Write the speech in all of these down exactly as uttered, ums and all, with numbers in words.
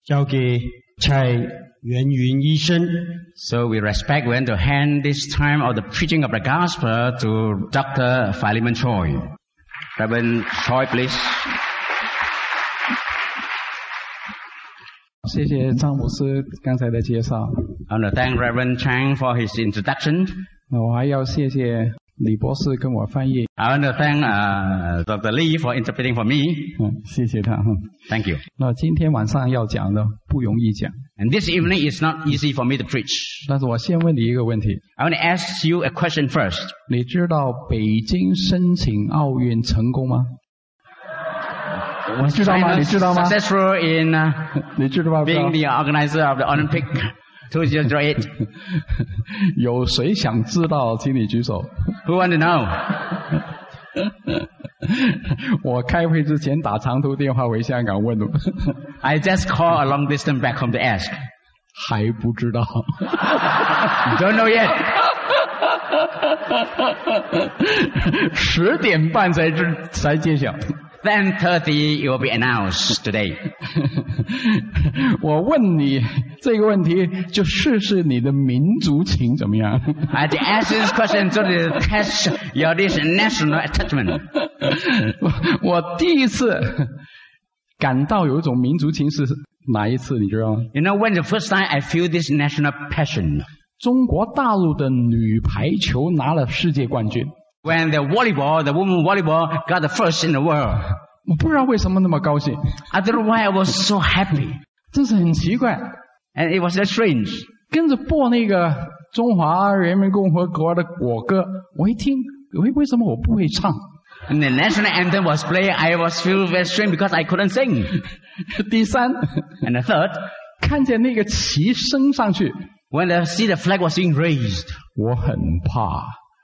交给蔡元云医生。 So we respect when to hand this time of the preaching of the gospel to Doctor Philemon Choi. Reverend Choi, please. 谢谢张牧师刚才的介绍。 I want to thank Reverend Chang for his introduction. 那我还要谢谢李博士跟我翻译。 I want to thank uh, Doctor Lee for interpreting for me. 嗯，谢谢他。 Thank you. 那今天晚上要讲的不容易讲， And this evening is not easy for me to preach. 但是我先问你一个问题： I want to ask you a question first. 你知道北京申请奥运成功吗？ 你知道吗？ China 你知道吗？ successful in uh, 你知道吗？ being the organizer of the Olympic two thousand eight. 有谁想知道？请你举手。 Who want to know? 我开会之前打长途电话回香港问了， I just call a long distance back home to ask. 还不知道。 Don't know yet. 十点半才知才揭晓。 ten thirty it will be announced today. 我问你这个问题，就试试你的民族情怎么样？ I had to ask this question so to test your this national attachment. 我我第一次感到有一种民族情是哪一次？你知道吗？ You know when the first time I feel this national passion? 中国大陆的女排球拿了世界冠军。 When the volleyball, the women volleyball got the first in the world. 我不知道为什么那么高兴， I don't know why I was so happy. 真是很奇怪。 And it was so strange. 跟着播那个中华人民共和国的国歌，我一听，为为什么我不会唱？ And the national anthem was played, I was feel very strange because I couldn't sing. 第三， And the third, 看见那个旗升上去， when I see the flag was being raised, 我很怕，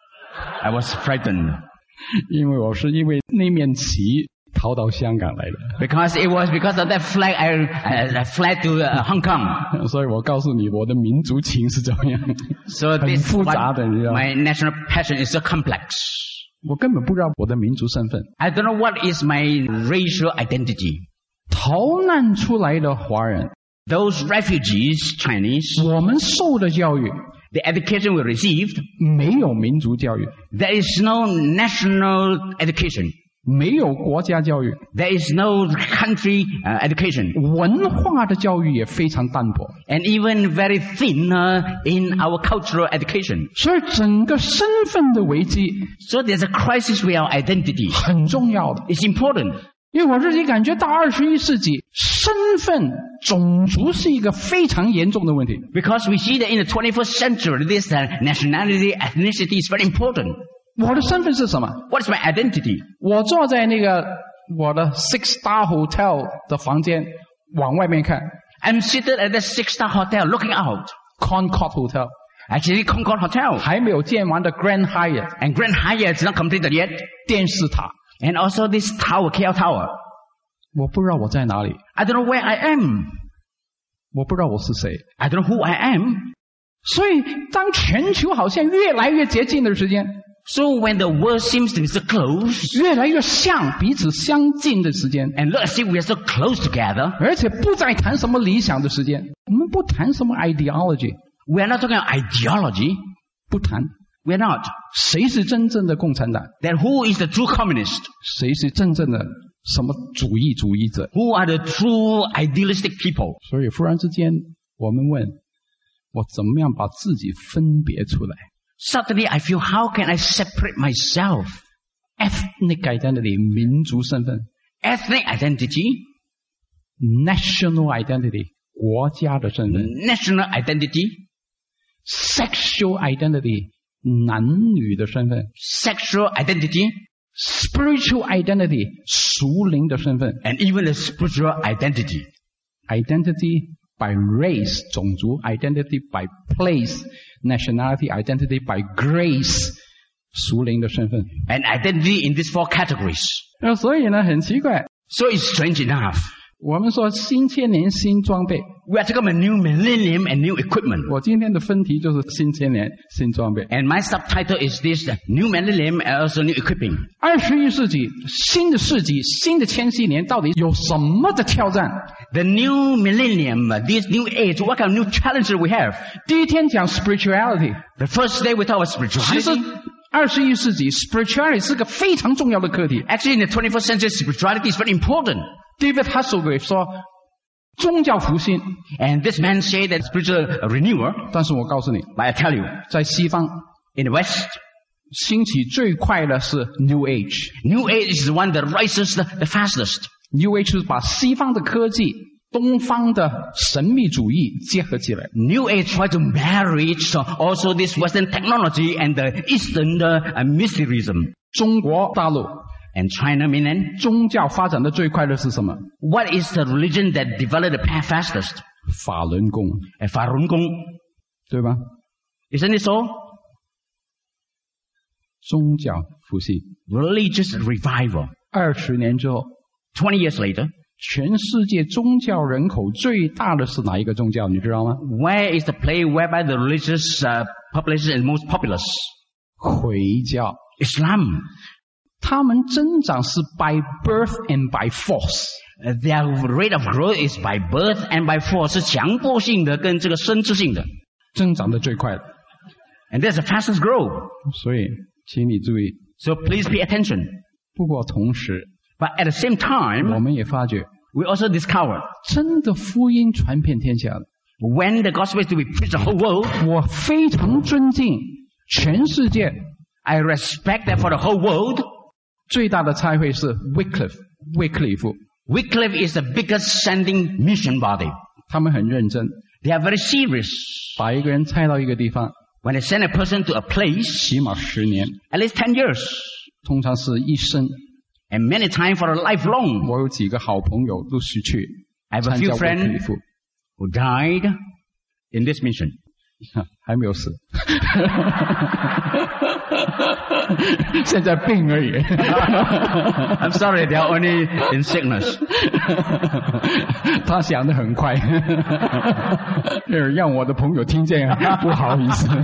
I was frightened. 因为我是因为那面旗逃到香港来的， Because it was because of that flag, I, I, I fled to uh, Hong Kong. 所以我告诉你，我的民族情是怎么样， So 很 this 复 what 杂的，你知道吗？ my national passion is so complex. 我根本不知道我的民族身份。 I don't know what is my racial identity. 逃难出来的华人， Those refugees, Chinese, 我们受的教育 the education we received, 没有民族教育， there is no national education. 没有国家教育， There is no country uh, education. 文化的教育也非常淡薄， And even very thin uh, in our cultural education. 所以整个身份的危机 So there's a crisis with our identity. 很重要的。 It's important. 因为我自己感觉到二十一世纪，身份、种族是一个非常严重的问题。 Because we see that in the twenty-first century, this uh, nationality, ethnicity is very important. 我的身份是什么？ What is my identity? 我坐在那个我的 Six Star Hotel 的房间，往外面看 I'm seated at the six-star hotel looking out. Concord Hotel， Actually, Concord Hotel. 还没有建完的 Grand Hyatt And Grand Hyatt is not completed yet. 电视塔， And also this tower, K L Tower. 我不知道我在哪里， I don't know where I am. 我不知道我是谁。 I don't know who I am. 所以，当全球好像越来越接近的时间， So when the world seems to be so close, 越来越像彼此相近的时间， and look as if we are so close together, 而且不再谈什么理想的时间，我们不谈什么 ideology， we are not talking about ideology. 不谈 We are not. 谁是真正的共产党， Then who is the true communist? 谁是真正的什么主义主义者。 Who are the true idealistic people? 所以忽然之间，我们问，我怎么样把自己分别出来 Suddenly I feel, how can I separate myself? ？ethnic identity 民族身份 Ethnic identity, ，national identity 国家的身份 national identity, ，sexual identity 男女的身份 sexual identity, ，spiritual identity 属灵的身份 and even the spiritual identity. ，identity by race 种族 ，identity by place nationality identity by grace 属灵的身份。 And identity in these four categories. 那所以呢，很奇怪， So it's strange enough. 我们说新千年新装备， We are talking about new millennium and new equipment. 我今天的分题就是新千年新装备。 And my subtitle is this, new millennium and also new equipping. 二十一世纪新的世纪新的千禧年到底有什么的挑战？ The new millennium, uh, this new age, what kind of new challenges we have? 第一天讲 spirituality， The first day we talk about 其实 spirituality. 二十一世纪 spirituality 是个非常重要的课题。 Actually, in the twenty-first century, spirituality is very important. David Hasselgrave 说，宗教复兴， And this man said that spiritual renewal, 但是我告诉你， but I tell you, 在西方 in the West, 兴起最快的是 New Age。 New Age is the one that rises the, the fastest. New Age 是把西方的科技、东方的神秘主义结合起来。 New Age try to marry so also this Western technology and the Eastern uh, mysticism. 中国大陆 And China mainland, 宗教发展的最快的是什么？ what is the religion that developed the path fastest? 法轮功， Uh, Falun Gong. 对吧？ Isn't it so? 宗教复兴， Religious revival. 二十年之后， Twenty years later, 全世界宗教人口最大的是哪一个宗教？你知道吗？ where is the place whereby the religious uh, population is most populous? 回教， Islam. 他们增长是 by birth and by force。 Uh, their rate of growth is by birth and by force. 是强迫性的跟这个生殖性的。 增长的最快的， And that's the fastest growth. 所以请你注意。 So please pay attention. 不过同时， But at the same 我 time, 们也发觉， we also discover 真的福音传遍天下的， when the gospel is to be preached the whole world, 我非常尊敬全世界 I respect that for the whole world. 最大的差会是 Wycliffe 卫克里夫， Wycliffe is the biggest sending mission body. 他们很认真， They are very serious. 把一个人派到一个地方， When they send a person to a place, 起码十年， at least ten years, 通常是一生。 and many times for a lifelong. 我有几个好朋友都是去 I have a 参加 few 卫克里 friends 夫， who died in this mission. 还没有死，现在病而已。 I'm sorry, they are only in sickness. 他想得很快，让我的朋友听见不好意思。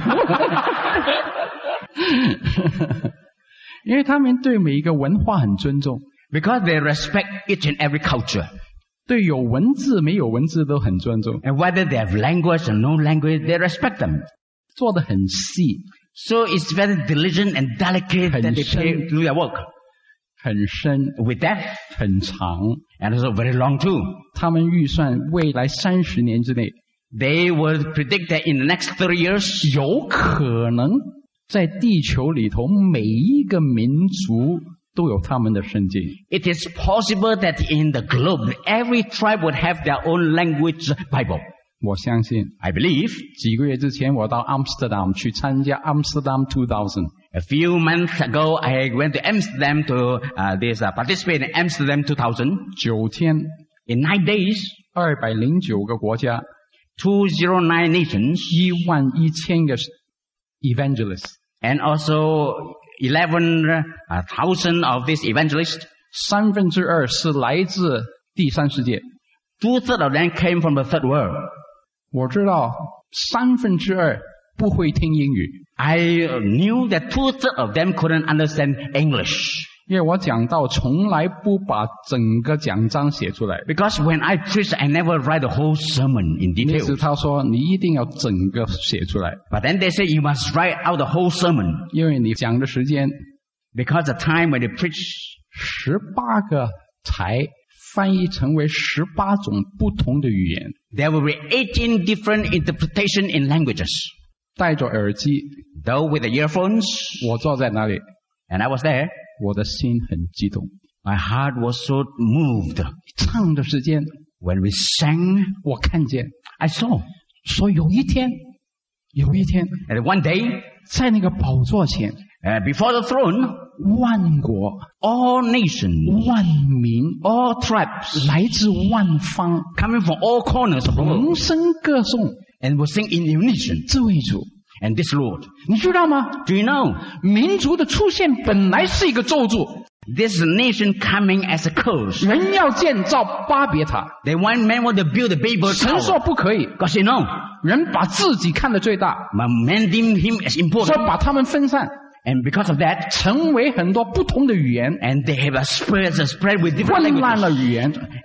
因为他们对每一个文化很尊重， Because they respect each and every culture. 对有文字没有文字都很尊重， And whether they have language or no language, they respect them. 做得很细， So it's very diligent and delicate that they pay, do their work. 很深， With depth 很长。 and also very long too. 他们预算未来三十年之内， They will predict that in the next thirty years, 有可能在地球里头每一个民族都有他们的圣经。 it is possible that in the globe, every tribe would have their own language Bible. 我相信 I believe 几个月之前我到 Amsterdam 去参加 Amsterdam two thousand， a few months ago, I went to Amsterdam to uh, this uh, participate in Amsterdam two thousand. 九天 In nine days, 二百零九个国家， two hundred nine nations, 一万一千个 evangelists， and also eleven thousand of these evangelists. 三分之二是来自第三世界。 Two-thirds of them came from the third world. 我知道三分之二不会听英语， I knew that two-thirds of them couldn't understand English. 因为我讲到从来不把整个讲章写出来。 Because when I preach, I never write the whole sermon in 那时 detail. 他说你一定要整个写出来， But then they say you must write out the whole sermon. 因为你讲的时间 Because the time when they preach, 十八个才翻译成为十八种不同的语言， there will be eighteen different interpretations in languages. 戴着耳机， Though with the earphones, 我坐在那里， and I was there, 我的心很激动。 my heart was so moved. 唱的时间， When we sang, 我看见， I saw. 说有一天，有一天， And one day, 在那个宝座前， uh, before the throne, 万国、 all nations, 万民、 all tribes, 来自万方， coming from all corners of the world, 同声歌颂 and will sing in unison. 这位主。 And this Lord, 你知道吗？ do you know, 民族的出现本来是一个咒诅， this nation coming as a curse. 人要建造巴别塔， They want men want to build a Babel 神说 tower. 不可以， Because you know, 人把自己看得最大， but men deem him as 说 important. 把他们分散， And because of that, 成为很多不同的语言， and they have a spread, a spread with different 混乱了 languages. 语言，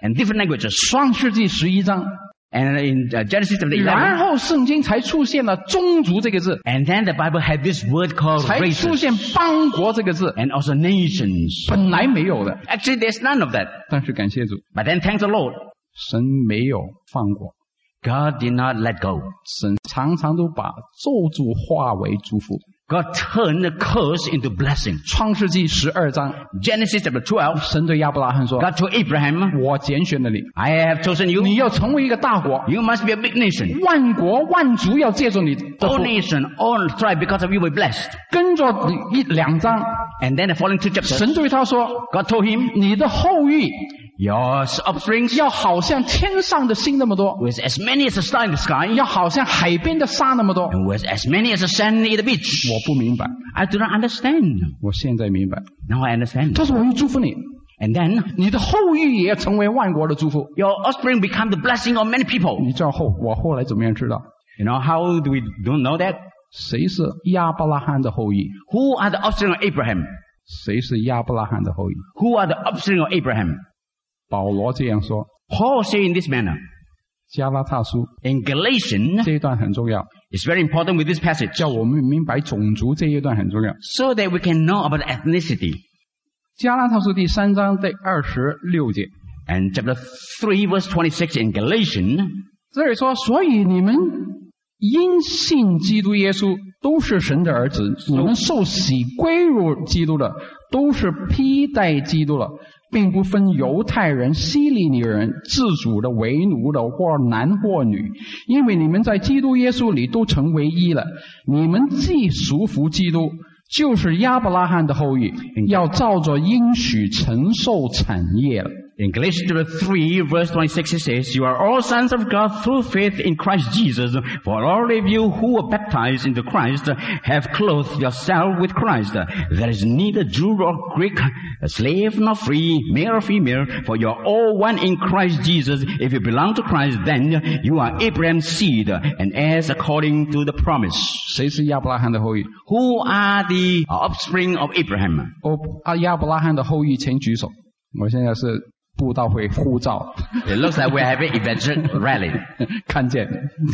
and different languages. 创世纪十一章， And in uh, Genesis chapter 然 eleven, 后圣经才出现了宗族这个字， and then the Bible had this word called 才出 races, 现邦国这个字， and also nations. 本来没有的。 Actually, there's none of that. 但是感谢主， But then thank the Lord, 神没有放过， God did not let go. 神常常都把咒诅化为祝福。 God turned the curse into blessing. 创世纪十二章， Genesis chapter twelve, 神对亚伯拉罕说 God told Abraham, 我拣选了你， I have chosen you. 你要成为一个大国， You must be a big nation. 万国万族要借着你的 All 福。 nation, all tribe, because of you were blessed. 跟着一两章， And then the following two chapters, 神对他说， God told him, 你的后裔 your offspring 要好像天上的星那么多， with as many as the star in the sky, 要好像海边的沙那么多。 and with as many as the sand in the beach. 我不明白， I do not understand. 我现在明白。 Now I understand. 他说我要祝福你， And then 你的后裔也要成为万国的祝福。 your offspring become the blessing of many people. 你知道后我后来怎么样知道？ You know, how do we don't know that? 谁是亚伯拉罕的后裔？ Who are the offspring of Abraham? 谁是亚伯拉罕的后裔？ Who are the offspring of Abraham? 保罗这样说， Paul say in this manner. 加拉太书 In Galatians, 这一段很重要， it's very important with this passage, 叫我们明白种族这一段很重要。 so that we can know about ethnicity. 加拉太书第三章第二十六节， And chapter three, verse twenty-six in Galatians, 这里说，所以你们因信基督耶稣都是神的儿子，你们受洗归入基督的，都是披戴基督了，并不分犹太人、希利尼人、自主的、为奴的，或男或女，因为你们在基督耶稣里都成为一了。你们既属服基督，就是亚伯拉罕的后裔，要照着应许承受产业了。 in Galatians chapter three, verse twenty-six, it says, You are all sons of God through faith in Christ Jesus. For all of you who were baptized into Christ have clothed yourself with Christ. There is neither Jew nor Greek, slave nor free, male or female, for you are all one in Christ Jesus. If you belong to Christ, then you are Abraham's seed and heirs according to the promise. 谁是亚伯拉罕的后裔？ Who are the offspring of Abraham? 哦，啊，亚伯拉罕的后裔，请举手。我现在是布道会呼召， It looks like we're having evangelical rally. 看见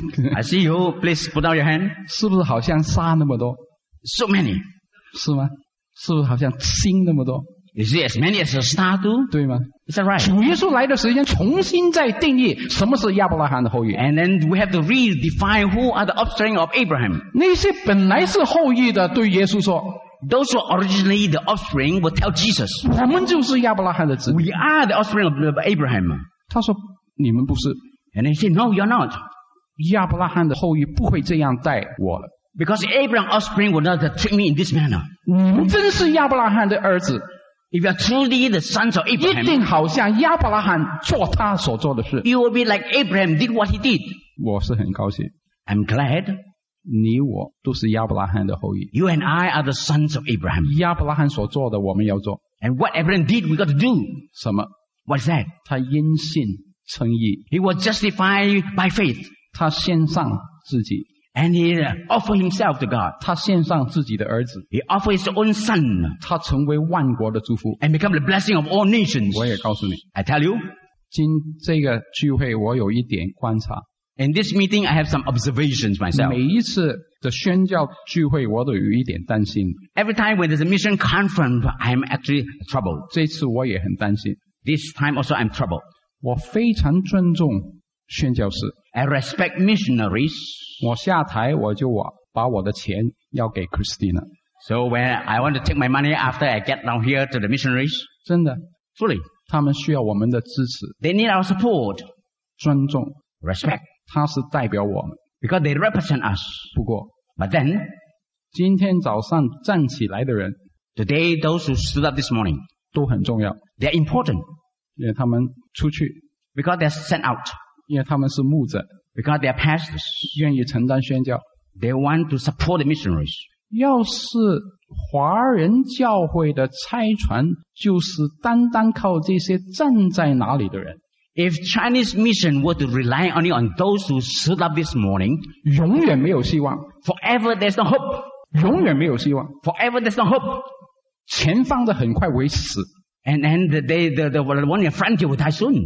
I see you. Please put out your hand. 是不是好像沙那么多？ So many. 是吗？是不是好像星那么多？ You see as many as a star do? 对吗？ Is that right? 主耶稣来的时间，重新再定义什么是亚伯拉罕的后裔。 And then we have to redefine who are the offspring of Abraham. 那些本来是后裔的，对耶稣说 Those who are originally the offspring will tell Jesus, 我们就是亚伯拉罕的子女。 we are the offspring of of Abraham. 他说你们不是， And they say, no, you're not. 亚伯拉罕的后裔不会这样待我了。 Because Abraham's offspring will not treat me in this manner. 你们真是亚伯拉罕的儿子， If you are truly the sons of 一 Abraham, 定好像亚伯拉罕做他所做的事。 you will be like Abraham did what he did. 我是很高兴， I'm glad 你我都是亚伯拉罕的后裔。 you and I are the sons of Abraham. 亚伯拉罕所做的，我们要做 And what Abraham did, we got to do. 什么？ What is that? 他因信称义， He was justified by faith. 他献上自己， And he uh, offered himself to God. 他献上自己的儿子， He offered his own son 他成为万国的祝福。 and become the blessing of all nations. 我也告诉你， I tell you, 今这个聚会我有一点观察， in this meeting I have some observations myself. 每一次的宣教聚会我都有一点担心， Every time when there's a mission conference, I'm actually troubled. 这次我也很担心。 This time also I'm troubled. 我非常尊重宣教士， I respect missionaries. 我下台我就我把我的钱要给 Christina， So when I want to take my money after I get down here to the missionaries, 真的， truly, 他们需要我们的支持、 they need our support, 尊重， respect, 他是代表我们。 because they represent us. 不过 But then, 今天早上站起来的人 today those who stood up this morning, 都很重要， they're important 因为他们出去， because they're sent out, 因为他们是牧者， because they're pastors. 愿意承担宣教。 They want to support the missionaries. 要是华人教会的差传，就是单单靠这些站在哪里的人， If Chinese mission were to rely only on those who stood up this morning, 永远没有希望， forever there's no hope. 永远没有希望。 Forever there's no hope. 前方的很快为死， And and the, they, the, the one in front will die soon.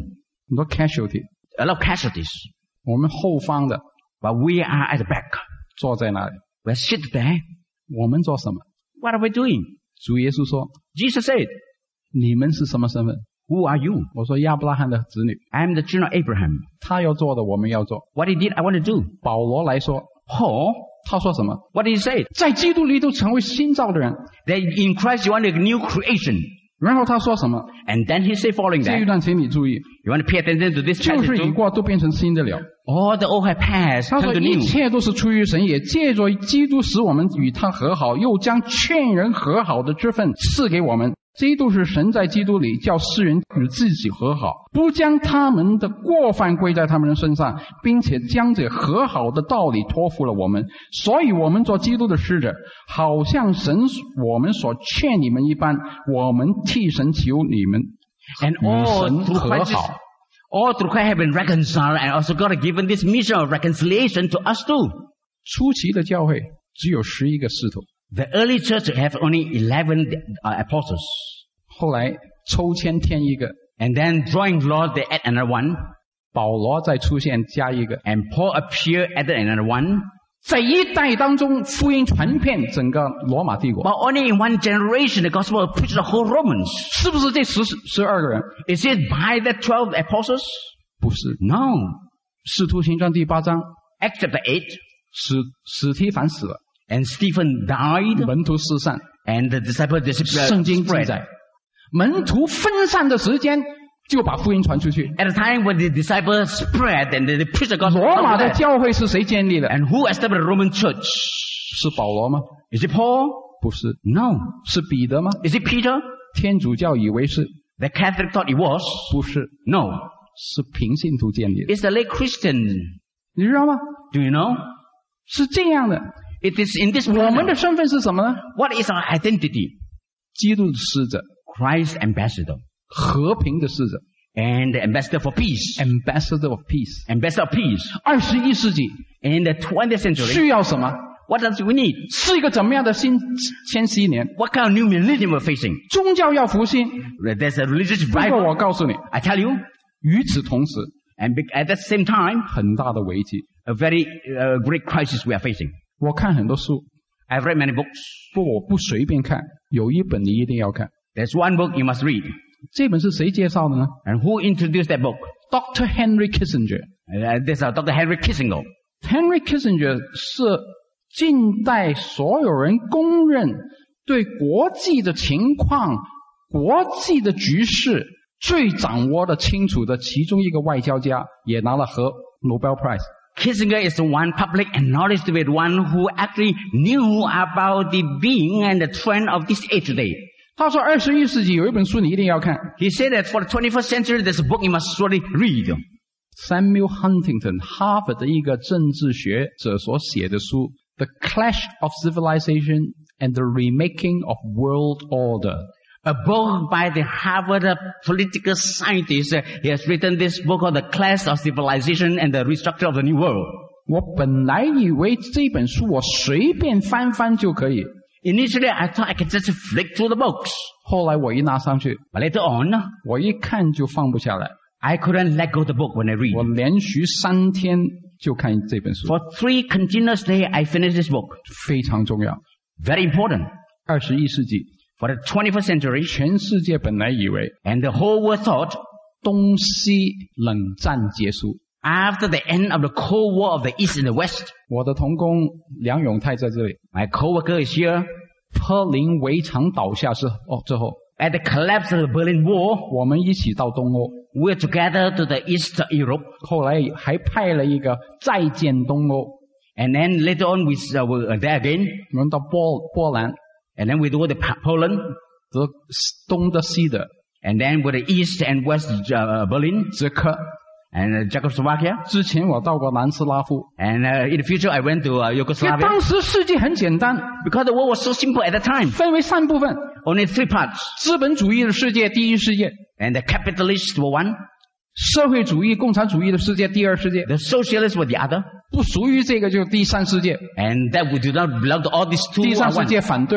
很多 casualty， a lot of casualties. 我们后方的 But we are at the back. 坐在那里， We sit there. 我们做什么？ What are we doing? 主耶稣说 Jesus said, 你们是什么身份？ who are you? 我说亚伯拉罕的子女， I am the children of Abraham. 他要做的我们要做。 What he did, I want to do. 保罗来说， Paul, 他说什么？ what did he say? 在基督里都成为新造的人。 That in Christ you want a new creation. 然后他说什么？ And then he said following 这一 that, 段请你注意， you want to pay attention to this 旧 passage 事已 too? 过，都变成新的了。 All the old have passed, 他 come 说 to 一 new. 切都是出于神，也借着基督使我们与他和好，又将劝人和好的之分赐给我们。基督是神在基督里叫世人与自己和好，不将他们的过犯归在他们的身上，并且将这和好的道理托付了我们。所以我们做基督的使者，好像神我们所劝你们一般，我们替神求你们 And 与 all 神 through 和 Christ, 好。 all through Christ have been reconciled, and also God has given this mission of reconciliation to us too. 初期的教会只有十一个使徒， The early church have only eleven uh, apostles. 后来抽签添一个， And then drawing Lord, they add another one. 保罗再出现加一个。 And Paul appeared, added another one. 在一代当中，福音传遍整个罗马帝国， But only in one generation the gospel preached the whole Romans. 是不是这十十二个人？ Is it by the twelve apostles? 不是。 No. 使徒行传第八章， Acts chapter eight. 史史提凡死了， And Stephen died. 门徒四散， And the disciples dispersed. 圣经记载，门徒分散的时间就把福音传出去。 At the time when the disciples spread and they preached the gospel, 罗马的教会是谁建立的？ and who established the Roman church? 是保罗吗？ Is it Paul? 不是。 No. 是彼得吗？ Is it Peter? 天主教以为是， The Catholic thought it was. 不是， No. 是平信徒建立的。 It's the late Christian. 你知道吗？ Do you know? 是这样的。 It is in this 我们 manner. 的身份是什么呢？ What is our identity? 基督的使者， Christ ambassador. 和平的使者 And the ambassador for peace. ，Ambassador of Peace。 Ambassador of peace. 二十一世纪 In the twentieth century, 需要什么？ what does we need? 是一个怎么样的新千禧年？ What kind of new millennium we're facing? 宗教要复兴。 There's a religious 不过 revival. 我告诉你， I tell you. 与此同时， And be- at the same time, 很大的危机。 a very uh, great crisis we are facing. 我看很多书， I've read many books. 不，我不随便看，有一本你一定要看。 There's one book you must read. 这本是谁介绍的呢 And who introduced that book? ？Doctor Henry Kissinger。 Uh, this is uh, Doctor Henry Kissinger. Henry Kissinger 是近代所有人公认对国际的情况、国际的局势最掌握的清楚的其中一个外交家，也拿了和 Nobel Prize。 Kissinger is the one public acknowledged to be the one who actually knew about the being and the trend of this age today. 他说二十一世纪有一本书你一定要看 He said that for the twenty-first century, there's a book you must surely read. ，Samuel Huntington 哈佛的一个政治学者所写的书《The Clash of Civilization and the Remaking of World Order》。 A book by the Harvard political scientist. He has written this book called The Clash of Civilization and the Restructure of the New World. 我本来以为这本书我随便翻翻就可以， Initially, I thought I could just flick through the books. 后来我一拿上去， But later on, 我一看就放不下来。 I couldn't let go of the book when I 我 read. 连续三天就看这本书， For three continuous days, I finished this book. 非常重要。 Very important. 二十一世纪， For the twenty-first century, 全世界本来以为 and the whole world thought, 东西冷战结束。 after the end of the Cold War of the East and the West, 我的同工梁永泰在这里， my co-worker is here. 柏林围墙倒下之哦之后， At the collapse of the Berlin Wall, 我们一起到东欧， we're together to the East Europe. 后来还派了一个再建东欧， And then later on, we uh, were there again. 我们到波波兰， And then we go to Pa- Poland. 德东的西的 And then with the East and West uh, Berlin 捷克。 and uh, Czechoslovakia. 之前我到过南斯拉夫， And uh, in the future, I went to uh, 因为 Yugoslavia. 当时世界很简单， Because the world was so simple at the time. 分为三部分： Only three parts. 资本主义的世界第一世界， And the capitalists were one. 社会主义、共产主义的世界第二世界， The socialists were the other. 不属于这个就第三世界。 And that we do not belong to all these two 第 are 三世 one. 界反对，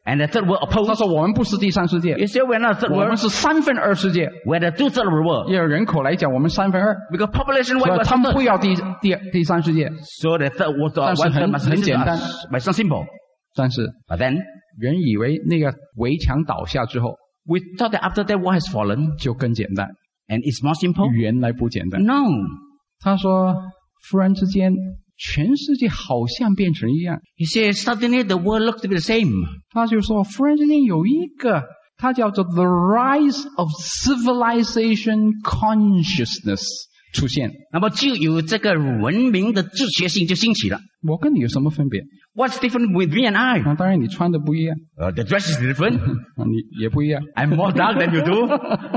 And the third world 他 opposed. 说我们不是第三世界， You say we're not third 我们 world. 是三分二世界。 We're the two third world. 因为人口来讲，我们三分二， Because population 所 wise 以 we're 他们不 third. 要第第第三世界。 So the third world 但是 one 很 third must 很 listen 简 to 单 us. But it's not simple. 但是 But then 人以为那个围墙倒下之后 we thought that after that wall has fallen 就更简单， and it's more simple. 原来不简单。 No. 他说，忽然之间，全世界好像变成一样。 He says suddenly the world looks to be the same. 他就说，忽然之间有一个，它叫做 The Rise of Civilization Consciousness 出现。 那么就有这个文明的自觉性就兴起了。 我跟你有什么分别？ What's different with me and I? 啊，当然你穿的不一样， Uh, the dress is different. 啊，你也不一样。 I'm more dark than you do.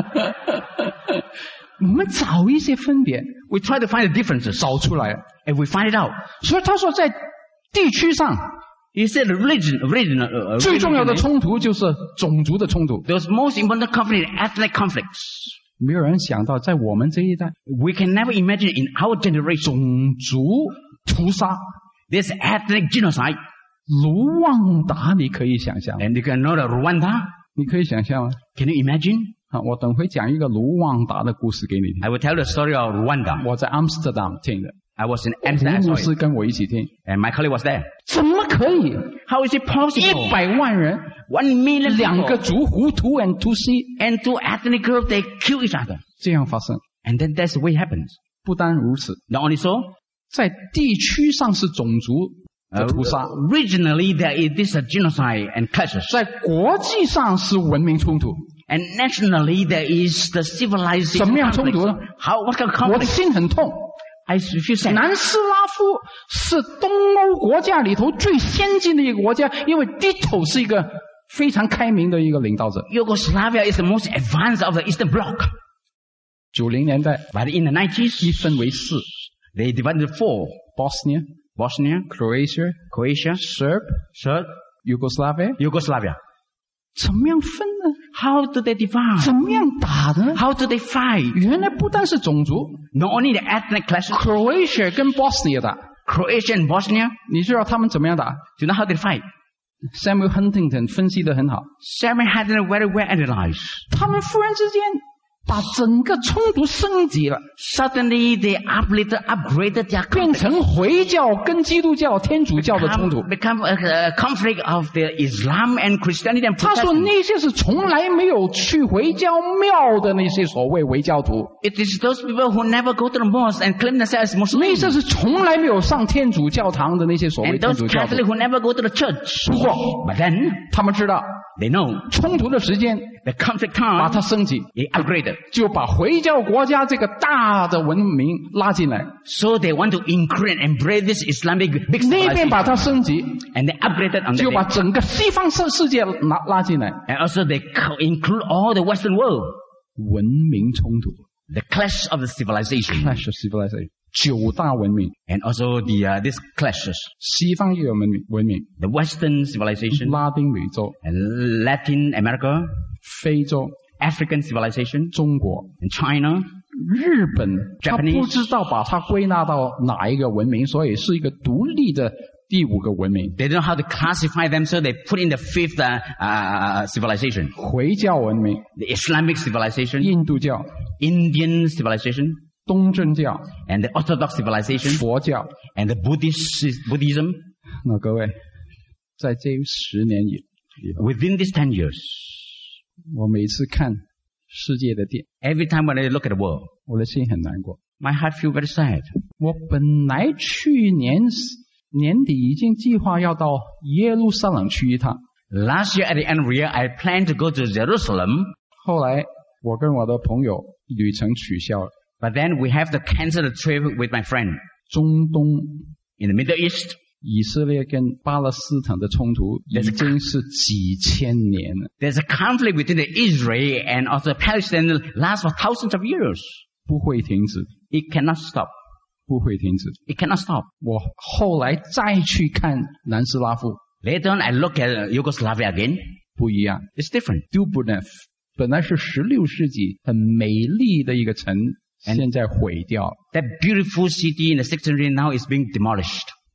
我们找一些分别， We try to find the differences 找出来。 and we find it out. 所以他说，在地区上 He said religion, religion, uh, uh, 最重要的 religion, 冲突就是种族的冲突。 those most important conflict, ethnic conflicts. 没有人想到，在我们这一代， We can never imagine in our generation 种族屠杀、 this ethnic genocide. 卢旺达，你可以想象吗？ And you can know the Rwanda. 你可以想象吗？ Can you imagine? 啊，我等会讲一个卢旺达的故事给你听。 I will tell the story of Rwanda. 我在 Amsterdam 听的， I was in 胡 Amsterdam 牧 sorry, 师跟我一起听。 and my colleague was there. 怎么可以？ How is it 一 possible? 百万人， One million 两个 people 族胡图 and 图西 and two ethnic groups, they kill each other. 这样发生。 And then that's the way it happens. 不单如此， Not only so, 在地区上是种族 uh, 的屠杀， regionally there is this uh, genocide and clashes. 在国际上是文明冲突。 And nationally there is the civilization 怎么样冲 conflict. 突呢？ How, what kind of 我的 conflict? 心很痛。 I feel sad. 南斯拉夫是东欧国家里头最先进的一个国家，因为 Tito 是一个非常开明的一个领导者。 Yugoslavia is the most advanced of the Eastern Bloc. 九零年代 But in the 一 nineties, 分为四 they divided into four. ：Bosnia、 Bosnia, Croatia、 Croatia, Serb、 Serb, Yugoslavia。 Yugoslavia. 怎么样分呢？ How do they divide? 怎么样打呢？ How do they fight? 原来不单是种族 Not only the ethnic clashes, ，Croatia 跟 Bosnia 打， Croatia and Bosnia, 你知道他们怎么样打 do you know how they fight? ？Samuel Huntington 分析得很好， Samuel had it very well analyzed. 他们忽然之间把整个冲突升级了， Suddenly they uplifted, upgraded their 变 conflict. 成回教跟基督教、天主教的冲突 Become,。become a, a conflict of the Islam and Christianity and 他说 Protestant. 那些是从来没有去回教庙的那些所谓回教徒， It is those people who never go to the mosque and claim themselves 那 Muslims. 些是从来没有上天主教堂的那些所谓 And 天 those 主教徒 Catholics。who never go to the church. 不过 But then 他们知道 they know 冲突的时间 the conflict 把 time 它升级， is upgraded. 就把回教国家这个大的文明拉进来， So they want to include and embrace this Islamic big 那边 civilization. 把它升级， And they upgraded on 就把 that. 整个西方世世界拉拉进来， And also they co- include all the Western world. 文明冲突 The clash of the civilization. ，clash of civilization，九大文明， And also the uh, these clashes. 西方也有文明，文明， The Western civilization 拉丁美洲、 and Latin America, 非洲、 African civilization 中国、 and China. 日本，他 Japanese 不知道把它归纳到哪一个文明，所以是一个独立的第五个文明。 They don't know how to classify them, so they put in the fifth uh, uh, civilization. 回教文明、 The Islamic civilization, 印度教、 Indian civilization, 东正教、 and the Orthodox civilization, 佛教。 and the Buddhist Buddhism. 那各位，在这十年以以后， Within these ten years, 我每次看世界的电， every time when I look at the world, 我的心很难过。 my heart feels very sad. 我本来去年年底已经计划要到耶路撒冷去一趟， Last year at the end of the year, I planned to go to Jerusalem, 后来我跟我的朋友旅程取消了。 but then we have to cancel the trip with my friend. 中东、 In the Middle East, 以色列跟巴勒斯坦的冲突已经是几千年了， there's a conflict between the Israel and also Palestine that lasts for thousands of years. 不会停止， It cannot stop. 不会停止。 It cannot stop. 我后来再去看南斯拉夫， Later on, I look at Yugoslavia again. 不一样。 It's different. Dubrovnik 本来是十六世纪很美丽的一个城，现在毁掉。 That beautiful city in the sixteenth century now is being demolished.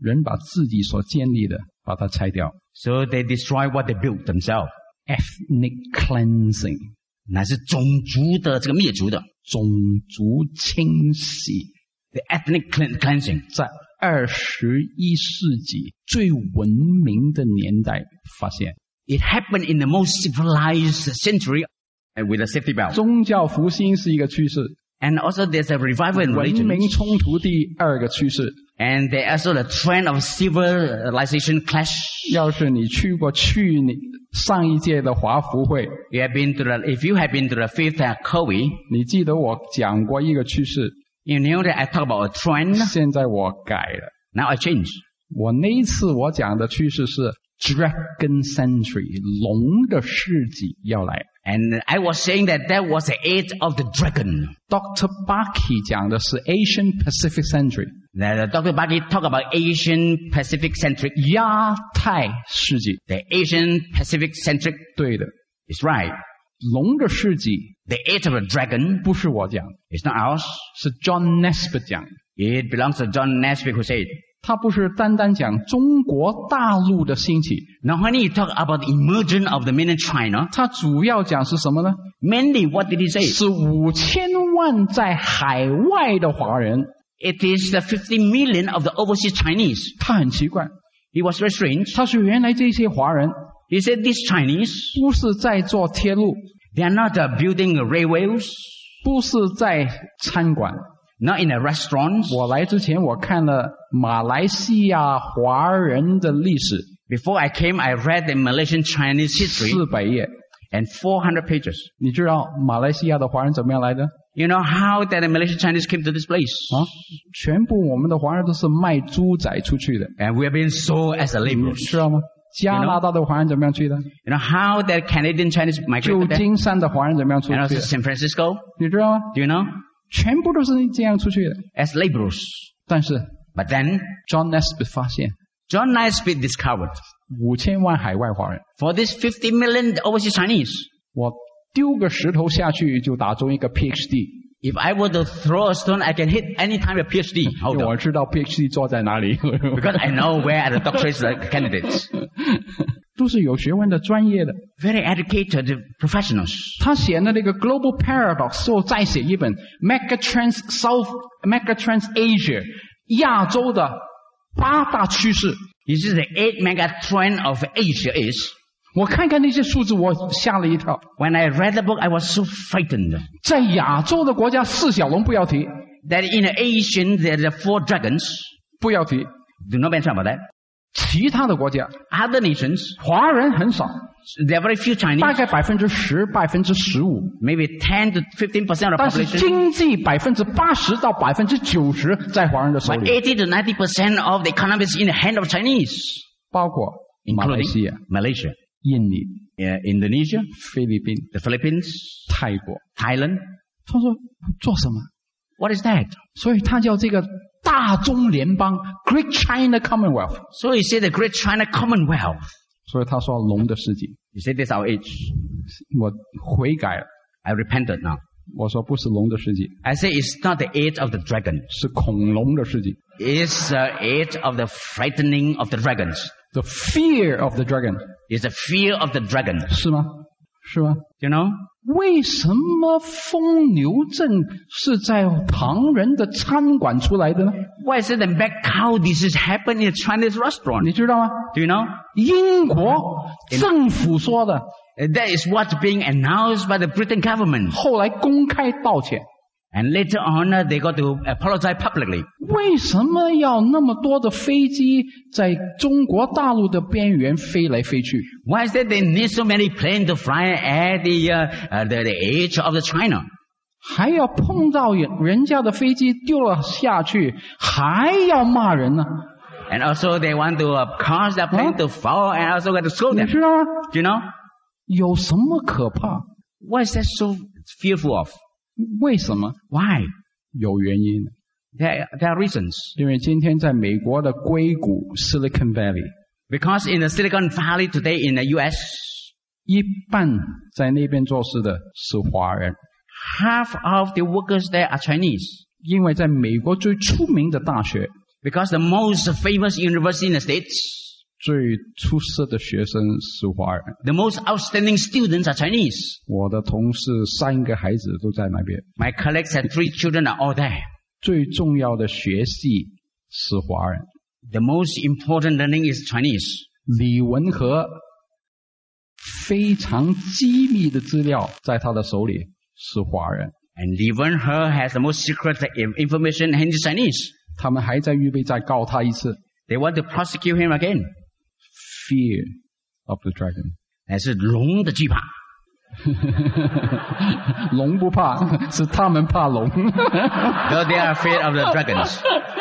人把自己所建立的把它拆掉。 So they destroy what they built themselves. Ethnic cleansing， 乃是种族的这个灭族的。 种族清洗。 The ethnic cleansing. 在二十一世纪最文明的年代发现。 It happened in the most civilized century with a safety belt. 宗教复兴是一个趋势。 And also there's a revival in 文 religion. 明冲突第二个趋势。 And there's also the trend of civilization clash. 要是你去过去年上一届的华福会， You have been to the, if you have been to the fifth uh, C O E, 你记得我讲过一个趋势， you know that I talk about a trend. 现在我改了。 Now I change. 我那一次我讲的趋势是 Dragon Century， 龙的世纪要来。 And I was saying that that was the age of the dragon. Doctor Baki 讲的是 Asian Pacific Century， Now, Doctor Baki talk about Asian Pacific centric. 亚太世纪。 The Asian Pacific centric 对的， is right. 龙的世纪 The age of the dragon 不是我讲的， is not ours. 是 John Nesbitt 讲的。 It belongs to John Nesbitt who said. 他不是单单讲中国大陆的兴起， Now when you talk about the emergence of the mainland China, 他主要讲是什么呢？ mainly what did he say? 是五千万在海外的华人。 It is the fifty million of the overseas Chinese. 他很奇怪， He was very strange. 他说原来这些华人 He said these Chinese, 不是在做铁路， they are not uh, building railways, 不是在餐馆。 not in the restaurants. 我来之前我看了马来西亚华人的历史， Before I came, I read the Malaysian Chinese history 四百页。 and four hundred pages. 你知道马来西亚的华人怎么样来的？ You know how that the Malaysian Chinese came to this place? 啊，全部我们的华人都是卖猪仔出去的， And we have been sold as a 你 laborers. 知道吗？加拿大的华人怎么样去的？ You know how that Canadian Chinese 旧 migrated there? 金山的华人怎么样出 And 去 also 的？ San Francisco? 你知道吗？ Do you know? 全部都是这样出去的。 As laborers. 但是 But then, John Nesbitt 发现 John Nesbitt discovered, 五千万海外华人， for these fifty million overseas Chinese, 我丢个石头下去就打中一个 PhD， if I were to throw a stone, I can hit any time a PhD 因 holder. 为我知道 PhD 坐在哪里， Because I know where are the doctorate candidates. 都是有学问的专业的。 Very educated professionals. 他写的那个 Global Paradox 之后，再写一本 Megatrends South Megatrends Asia 亚洲的八大趋势。 This is the eight mega trend of Asia is. 我看看那些数字，我吓了一跳。 When I read the book, I was so frightened 在亚洲的国家，四小龙不要提， that in the Asian there are four dragons. 不要提。 Do not mention about that. 其他的国家， Other nations, 华人很少， there are very few 大 Chinese, 概百分之十、百分之十五。 maybe ten to fifteen percent of the 但是 population. 经济百分之八十到百分之九十在华人的手 But 里， eighty to ninety percent of the economy is in the hand of Chinese, 包括马来西 including 亚、 Malaysia, 印尼、 uh, Indonesia, 菲律宾、 the Philippines, 泰国。 Thailand. 他说做什么？ What is that? 所以他叫这个大中联邦 Great China Commonwealth。 So he said the Great China Commonwealth. 所以他说龙的世纪， He said this is our age. 我悔改了， I repented now. 我说不是龙的世纪， I say it's not the age of the dragon. 是恐龙的世纪。 It's the age of the frightening of the dragons. The fear of the dragon， It's the fear of the dragon. 是吗？是吗？ You know? 为什么疯牛症是在唐人的餐馆出来的呢？ Why is it the mad cow disease happened in a Chinese restaurant? 你知道吗？ Do you know? 英国政府说的， That is what's being announced by the Britain government. 后来公开道歉。 And later on, uh, they got to apologize publicly. 为什么要那么多的飞机在中国大陆的边缘飞来飞去？ Why is it they need so many planes to fly at the, uh, uh, the, the edge of the China? 还要碰到人人家的飞机丢了下去，还要骂人呢？ And also they want to uh, cause the plane Huh? to fall and also got to scold 你 them. 知道吗？ Do you know? 有什么可怕？ What is that so fearful of? 为什么？ Why? 有原因。 There, there are reasons. 因为今天在美国的硅谷 （Silicon Valley）， Because in the Silicon Valley today in the U S, 一半在那边做事的是华人， half of the workers there are Chinese. 因为在美国最出名的大学 Because the most famous university in the States, 最出色的学生是华人。 the most outstanding students are Chinese. 我的同事三个孩子都在那边。 My colleagues had three children are all there. 最重要的学系是华人。 The most important learning is Chinese. 李文和非常机密的资料在他的手里是华人。 And Li Wenhe has the most secret information in Chinese. 他们还在预备再告他一次。 They want to prosecute him again. Fear of the dragon. 那是龙的惧怕。 龙不怕，是他们怕龙。 Though they are afraid of the dragons.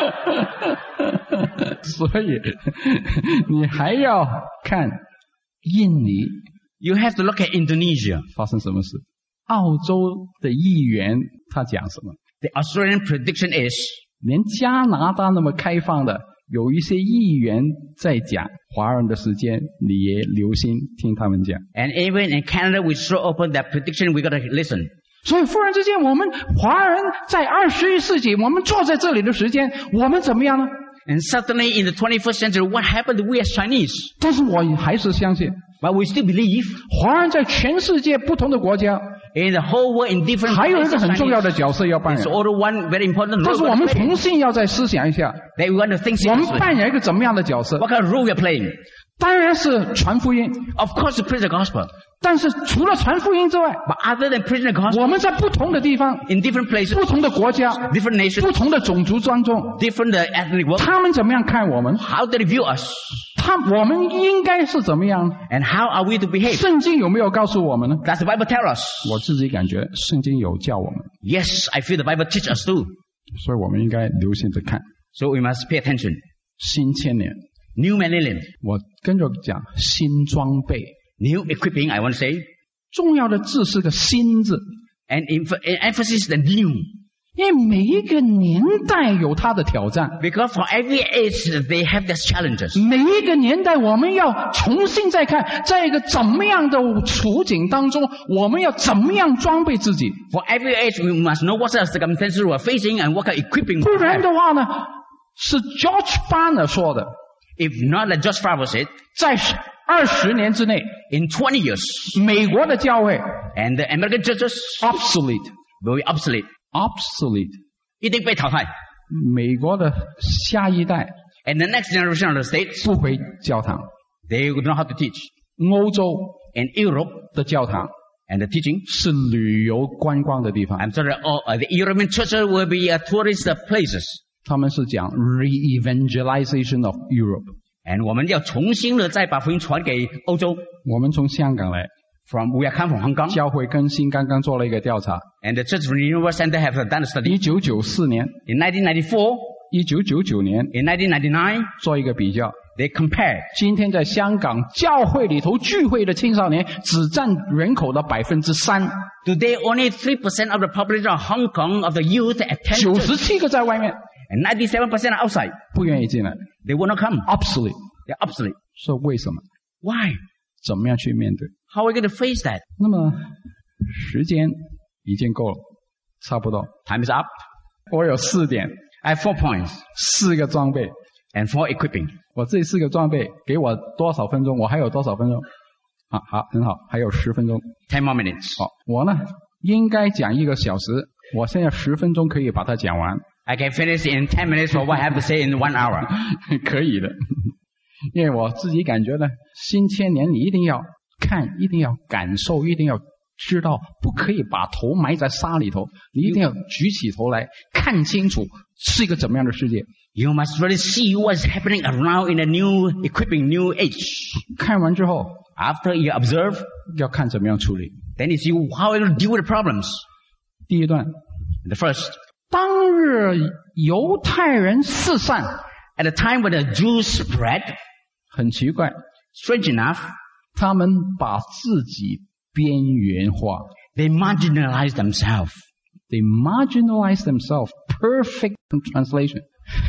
所以你还要看印尼 You have to look at Indonesia. 发生什么事。澳洲的议员他讲什么？ The Australian prediction is 连加拿大那么开放的，有一些议员在讲华人的时间，你也留心听他们讲。 And even in Canada, we so open that prediction, we got to listen. 所以忽然之间，我们华人在二十一世纪，我们坐在这里的时间，我们怎么样呢？ And suddenly in the twenty-first century, what happened to we as Chinese? 但是我还是相信， But we still believe 华人在全世界不同的国家， in the whole world, in different 还有一个 places, 很重要 Chinese 的角色要扮 is 演。 also one very important 但 role 是 we 我们 play. 同性要再思想一下， That we want to think 我们 seriously. 扮演一个怎么样的角色？ What kind of role we are playing? 当然是传福音， Of course, to preach the gospel. 但是除了传福音之外， But other than preaching the gospel, 我们在不同的地方、 in different places, 不同的国家、 different nations, 不同的种族当中， different uh, ethnic groups, 他们怎么样看我们？ how do they view us? 他我们应该是怎么样？ And how are we to behave? 圣经有没有告诉我们呢？ Does the Bible tell us? 我自己感觉圣经有教我们， Yes, I feel the Bible teaches us too. 所以我们应该留心着看。 So we must pay attention. 新千年， New millennium, 我跟着讲新装备， new equipping, I want to say. 重要的字是个新字， And emph- emphasis the new. 因为每一个年代有它的挑战， Because for every age, they have their challenges. 每一个年代我们要重新再看，在一个怎么样的处境当中，我们要怎么样装备自己。 For every age, we must know what are the circumstances we are facing and what kind of equipping 不 we 然 have. 的话呢，是 George Barna 说的， If not, like George Farber said, 在二十年之内， in twenty years, 美国的教会 and the American churches obsolete will be obsolete. obsolete， 一定被淘汰。 美国的下一代 And the next generation of the states, 不回教堂， they would know how to teach. 欧洲 In Europe, 的教堂 and the teaching, 是旅游观光的地方， I'm sorry, oh, uh, the European churches will be uh, tourist uh, places. 他们是讲 re-evangelization of Europe。 And 我们要重新的再把福音传给欧洲。 我们从香港来， From we are come from Hong Kong, 教会更新刚刚做了一个调查， and the Church Renewal Center have done a 一 study 九九四年、 in nineteen ninety-four, 一九九九年 in nineteen ninety-nine. 做一个比较。 They compared. 今天在香港教会里头聚会的青少年只占人口的百分之三， Today, only three percent of the population of Hong Kong of the youth attend 九 church, 十七个在外面， and ninety-seven percent are outside. 不愿意进来 They will not come. ，obsolete。 They're obsolete. 说为什么？ Why? 怎么样去面对？ How are we going to face that? 那么时间已经够了，差不多。 Time is up. 我有四点， I have four points 四个装备。 and four equipping. 我这四个装备给我多少分钟？我还有多少分钟？啊，好，很好，还有十分钟。 Ten more minutes. 好，我呢应该讲一个小时，我现在十分钟可以把它讲完， I can finish in ten minutes for what I have to say in one hour. 可以的。因为我自己感觉呢，新千年你一定要看，一定要感受，一定要知道，不可以把头埋在沙里头，你一定要举起头来看清楚是一个怎么样的世界。 You must really see what's happening around in a new equipping, new age. 看完之后 After you observe, 要看怎么样处理。 then you see how you deal with the problems. 第一段， The first, 当日犹太人四散， at the time when the Jews spread, 很奇怪， strange enough, 他们把自己边缘化。 they marginalized themselves. They marginalize themselves. Perfect translation.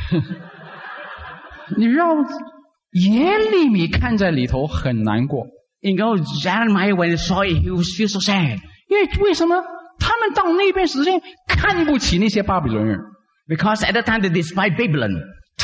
你让耶利米看在里头很难过， You know, Jeremiah, when he saw it, he was feel so sad. 因为为什么他们到那边时间看不起那些巴比伦人？ Because at that time they despise Babylon. 他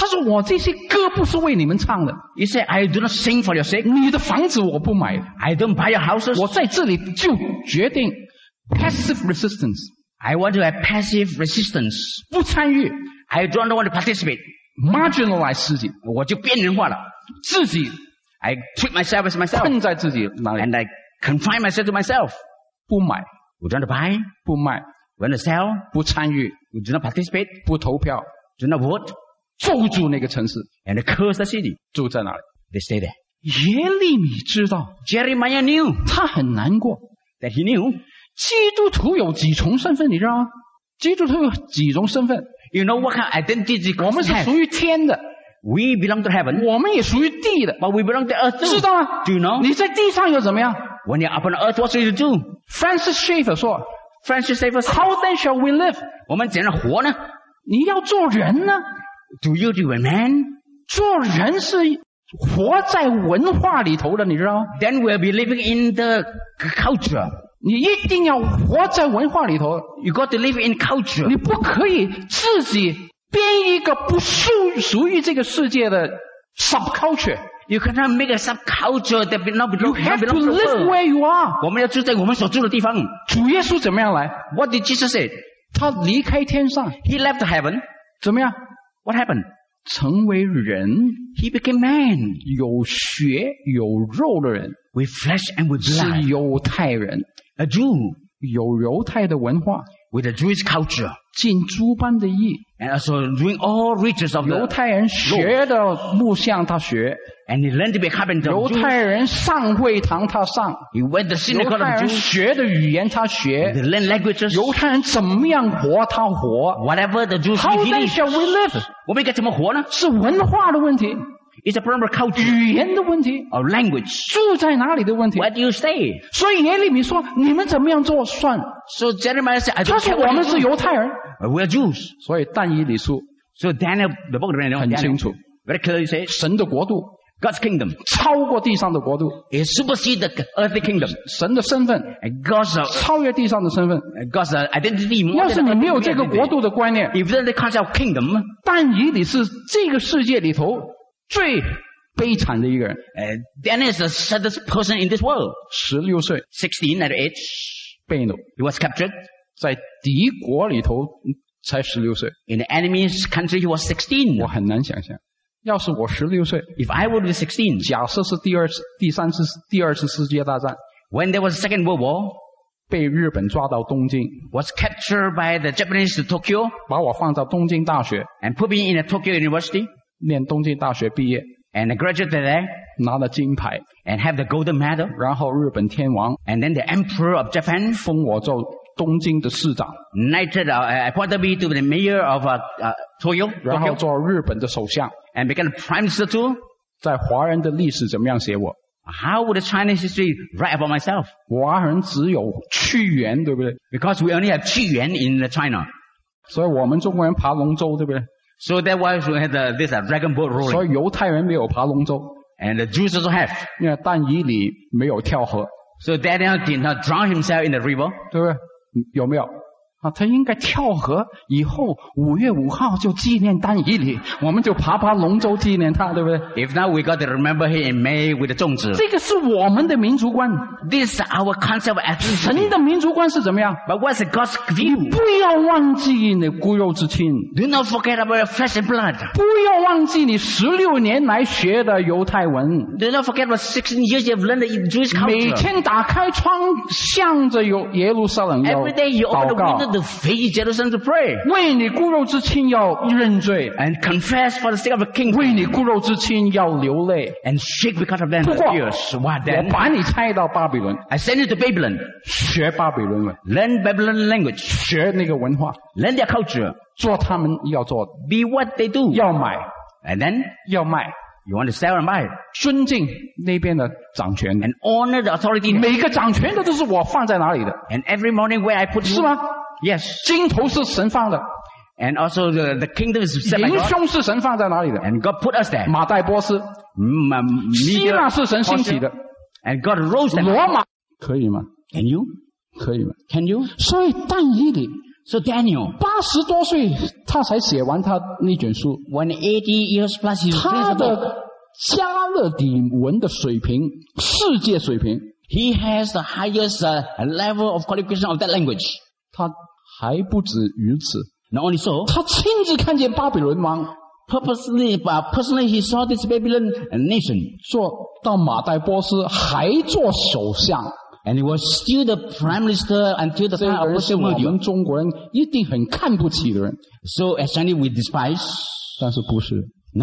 是我这些歌不是为你们唱的。 You say, I do not sing for your sake. 你的房子我不买， I don't buy your houses. 我在这里就决定 passive resistance， I want to have passive resistance. 不参与 I don't want to participate. marginalize 自己， 我就边缘化了。 自己 I treat myself as myself. 困在自己哪里， And I confine myself to myself. 不买 We don't buy. 不卖 We don't sell. 不参与 We do not participate. 不投票， Do not vote. 咒住那个城市， And they curse the city. 住在哪里？ They stay there. 耶利米知道 Jeremiah knew 他很难过。 that he knew. 基督徒有几重身份，你知道吗？基督徒有几种身份？ You know what kind of identity 我们 Christians 是 have? 属于天的， We belong to heaven, 我们也属于地的， but we belong to earth 知 too. 道吗？ Do you know? 你在地上又怎么样 When you're up on earth, what should you do? ？Francis Schaeffer 说 Francis Schaeffer said, ：“How then shall we live？” 我们怎样活呢？ 你要做人呢？ Do you do a man? 做人是活在文化里头的，你知道吗？ Then we'll be living in the culture. 你一定要活在文化里头， You got to live in culture. 你不可以自己编一个不属属于这个世界的 subculture。 You cannot make a subculture that be not You belong, have not to belong to the live world. where you are。 我们要住在我们所住的地方。 主耶稣怎么样来？ What did Jesus say? 他离开天上， He left heaven. 怎么样？ What happened? 成为人， He became man 有血有肉的人， with flesh and with 是 blood. 犹太人， A Jew 有犹太的文化， with a Jewish culture. 尽诸般的义。 And also doing all riches of 犹 the 太人学的木匠他学， and he learned to be a carpenter. 犹 of Jews. 太人上会堂他上， He went to 犹 synagogue 太 of 人 Jews. 学的语言他学， They learned languages. 犹太人怎么样活他活。 Whatever the Jews How then believe. shall we live？ 我们应该怎么活呢？ 是文化的问题， It's a problem of culture 语言的问题， or language. 住在哪里的问题。 Where do you stay? 所以耶利米说：“你们怎么样做算？” So Jeremiah said, I 他 don't 说 care 我 what 们 you 是 do. 犹太人， We're Jews. 所以但以理书 So Daniel, the book of Daniel, 很 Daniel 清楚， very clearly says, 神的国度 God's kingdom 超过地上的国度， is supersede the earthly kingdom. 神的身份 And God's, uh, 超越地上的身份。 God's uh, identity more 要 than 是你 the 没有 earthly 这个国 identity. 度的观念， If there's the concept of kingdom, 但以理是这个世界里头最悲惨的一个人。 uh, Daniel is the saddest person in this world. 十六岁 sixteen at age, 被掳， he was captured. 在敌国里头才十六岁， In the enemy's country, he was sixteen. 我很难想象。要是我十六岁， If I would be sixteen, 假设是第二次、第三次、第二次世界大战， when there was a Second World War, 被日本抓到东京， was captured by the Japanese to Tokyo 把我放到东京大学 and put me in a Tokyo University 念东京大学毕业， and I graduated there 拿了金牌， and have the golden medal. 然后日本天王 And then the Emperor of Japan 封我做东京的市长， knighted, uh, appointed me to be the mayor of uh, uh, Tokyo, 然后 Tokyo 做日本的首相。 and became prime minister too. 在华人的历史怎么样写我？ How would the Chinese history write about myself? 华人只有屈原，对不对？ Because we only have Qi Yuan in China. 所以我们中国人爬龙舟，对不对？ So that was we had the, this uh, dragon boat 所 rolling. 以犹太人没有爬龙舟， And the Jews also have. 因为但以理没有跳河， So Daniel did not drown himself in the river. 对不对？有没有？啊，他应该跳河，以后五月五号就纪念但以理，我们就爬爬龙舟纪念他，对不对？ If not, we got to remember him in May with the 粽子. 这个是我们的民族观， This is our concept of 神 ethnicity. 的民族观是怎么样？ But what's God's view? 不要忘记你的骨肉之亲， Do not forget about your flesh and blood. 不要忘记你十六年来学的犹太文。 Do not forget what sixteen years you have learned the Jewish 每 culture. 天打开窗，向着有耶路撒冷要 Every day you open 祷 the 告， window to face Jerusalem to pray. 为你骨肉之亲要认罪， And confess for the sake of the king. 为你骨肉之亲要流泪。 And shake because of them 不过 tears. What 我 then? 把你拆到巴比伦， I send you to Babylon. 学巴比伦文， Learn Babylonian language. 学那个文化， Learn their culture. 做他们要做的， Be what they do. 要买 And then 要卖， you want to sell and buy. 尊敬那边的掌权的。 And honor the authority. 每个掌权的都是我放在哪里的， And every morning where I put 是 you. 吗？ Yes. 金头是神放的， And also the, the kingdom is set by 银 God. 胸是神放在哪里的？ And God put us there. 马代波斯， Mm, um, 希 media 腊是神兴起的， And God rose them. 罗马可以吗？ Can you? 可以吗？ Can you? 所以但以理 So Daniel, 八十多岁他才写完他那卷书， when eighty years plus he 他 finished the book, 的加勒底文的水平，世界水平， he has the highest uh, level of qualification of that language. 他还不止于此， Not only so, 他亲自看见巴比伦王 purposely, uh, personally he saw this Babylon nation. 做到马代波斯，还做首相。 And he was still the prime minister until the 这 time 个 of 人是我 Persia. 们中国人一定很看不起的人， So as Chinese we despise. 但是不是 No.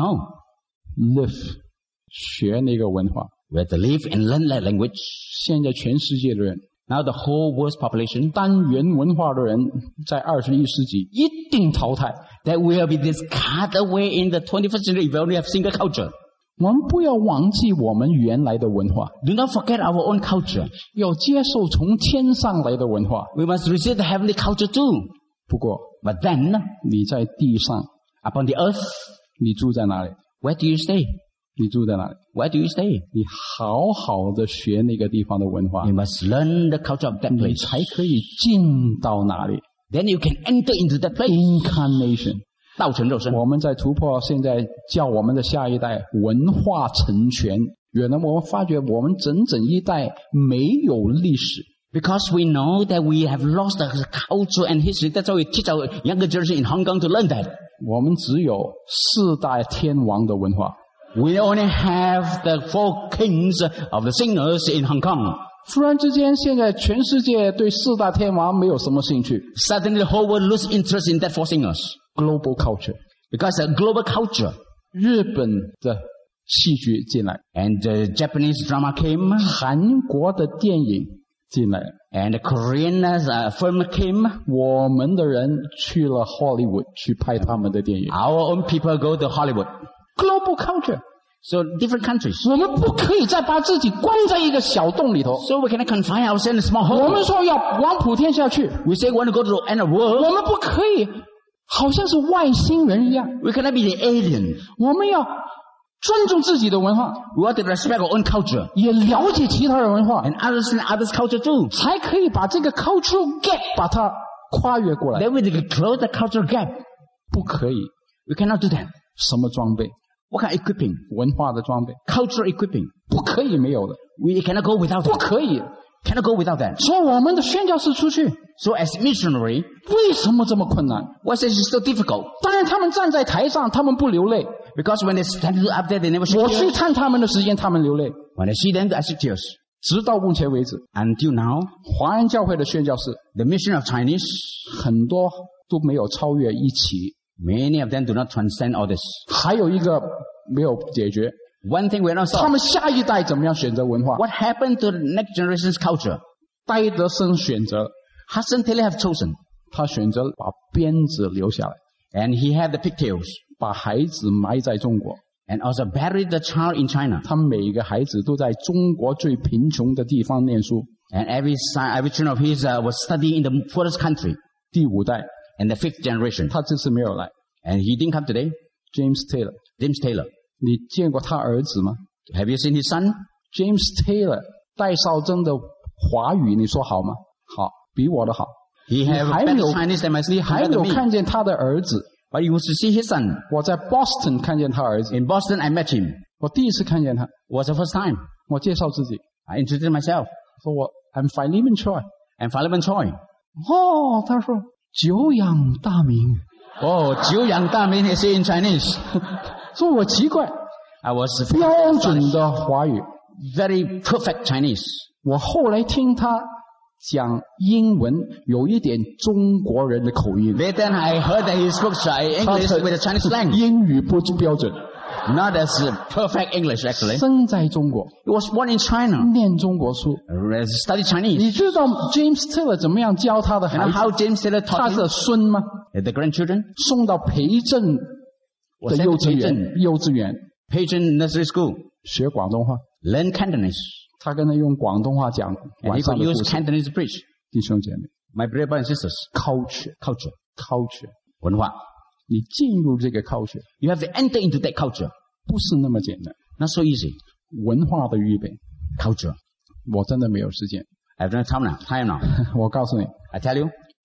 live 学那个文化。 We have to live and learn that language. 现在全世界的人， Now the whole world's population, 单元文化的人，在二十一世纪一定淘汰。 that will be discarded away in the twenty-first century if we only have single culture. 我们不要忘记我们原来的文化， Do not forget our own culture. 要接受从天上来的文化。 We must receive the heavenly culture too. 不过 But then, 你在地上， upon the earth, 你住在哪里？ where do you stay? 你住在哪里？ Where do you stay? 你好好的学那个地方的文化 You， must learn the culture of that 你 place. 才可以进到哪里 Then you can enter into that place. ？Incarnation。 道成肉身。 我们在突破现在叫我们的下一代文化成全，原来我们发觉我们整整一代没有历史。 Because we know that we have lost the culture and history. That's why we teach our younger generation in Hong Kong to learn that. 我们只有四代天王的文化。 We only have the four kings of the singers in Hong Kong. 突然之间，现在全世界对四大天王没有什么兴趣。 Suddenly the whole world lose interest in that four singers. Global culture， Because a global culture. 日本的戏剧进来， And the Japanese drama came. 韩国的电影进来， And the Korean uh, film came. 我们的人去了 Hollywood 去拍他们的电影。 Our own people go to Hollywood. Global culture， So different countries. 我们不可以再把自己关在一个小洞里头。 So we cannot confine ourselves in a small 我 hole. 们说要往普天下去， We say we want to go to the end of the 我 world. 们不可以好像是外星人一样， We cannot be the alien. 我们要尊重自己的文化， We want to respect our own culture. 也了解其他的文化， And understand others' culture too. 才可以把这个 cultural gap 把它跨越过来。 Then we can close the cultural gap. 不可以， We cannot do that. 什么装备？ What kind of equipping? 文化的装备 Cultural equipping. 不可以没有的， We cannot go without 不 that. 可以。 Cannot go without that. 所以我们的宣教士出去， So as missionary, 为什么这么困难？ why is it so difficult? 当然，他们站在台上，他们不流泪。 Because when they stand up there, they never shed 我去 tears. 看他们的时间，他们流泪。 When I see them, I shed tears. 直到目前为止， Until now, 华人教会的宣教士 the mission of Chinese, 很多都没有超越一起， many of them do not transcend all this. 还有一个没有解决， One thing we are not 他 solved. 们下一代怎么样选择文化？ What happened to the next generation's culture? 戴德生选择， Hudson Taylor have chosen. 他选择把鞭子留下来， And he had the pigtails. 把孩子埋在中国。 And also buried the child in China. 他们每一个孩子都在中国最贫穷的地方念书。 And every son, every child of his uh, was studying in the poorest country. 第五代， And the fifth generation. 他这次没有来。 And he didn't come today. James Taylor， James Taylor. 你见过他儿子吗 Have you seen his son? ？James Taylor，戴绍珍的华语你说好吗？好，比我的好。 He 你 have 还没 better 有， Chinese than my 你还没 than 有 me. 看见他的儿子。 But you was to see his son. 我在 Boston 看见他儿子， In Boston, I met him. 我第一次看见他， Was the first time. 我介绍自己， I introduced myself. 说我 I'm Philemon Choi。 And Philemon Choi. 哦，他说久仰大名， Oh, Jiu Yang Da Min is in Chinese. 说我奇怪， I was 标准的华语。 very perfect Chinese. 我后来听他讲英文，有一点中国人的口音， Later I heard that he spoke English with a Chinese slang. 英语不标准。 Not as perfect English, actually. 生在中国， He was born in China. 念中国书。 Studied Chinese. 你知道 James Taylor 怎么样教他的 You 孩 know 子？ how James Taylor 他 taught 的孙吗？ him? The grandchildren? 送到培正的幼稚园，幼稚园 Pagin Nursery School. 学广东话。 Learn Cantonese. 他跟他用广东话讲 And 晚 he 上 could 的故 use 事。 Cantonese to preach. 弟兄姐妹 My brother and sisters. ，culture Culture. culture， 文化。 你进入这个 culture You have to enter into that culture. 不是那么简单。 Not so easy. 文化的预备， Culture. 我真的没有时间。 I have no time now. Time now. 我告诉你， I tell you,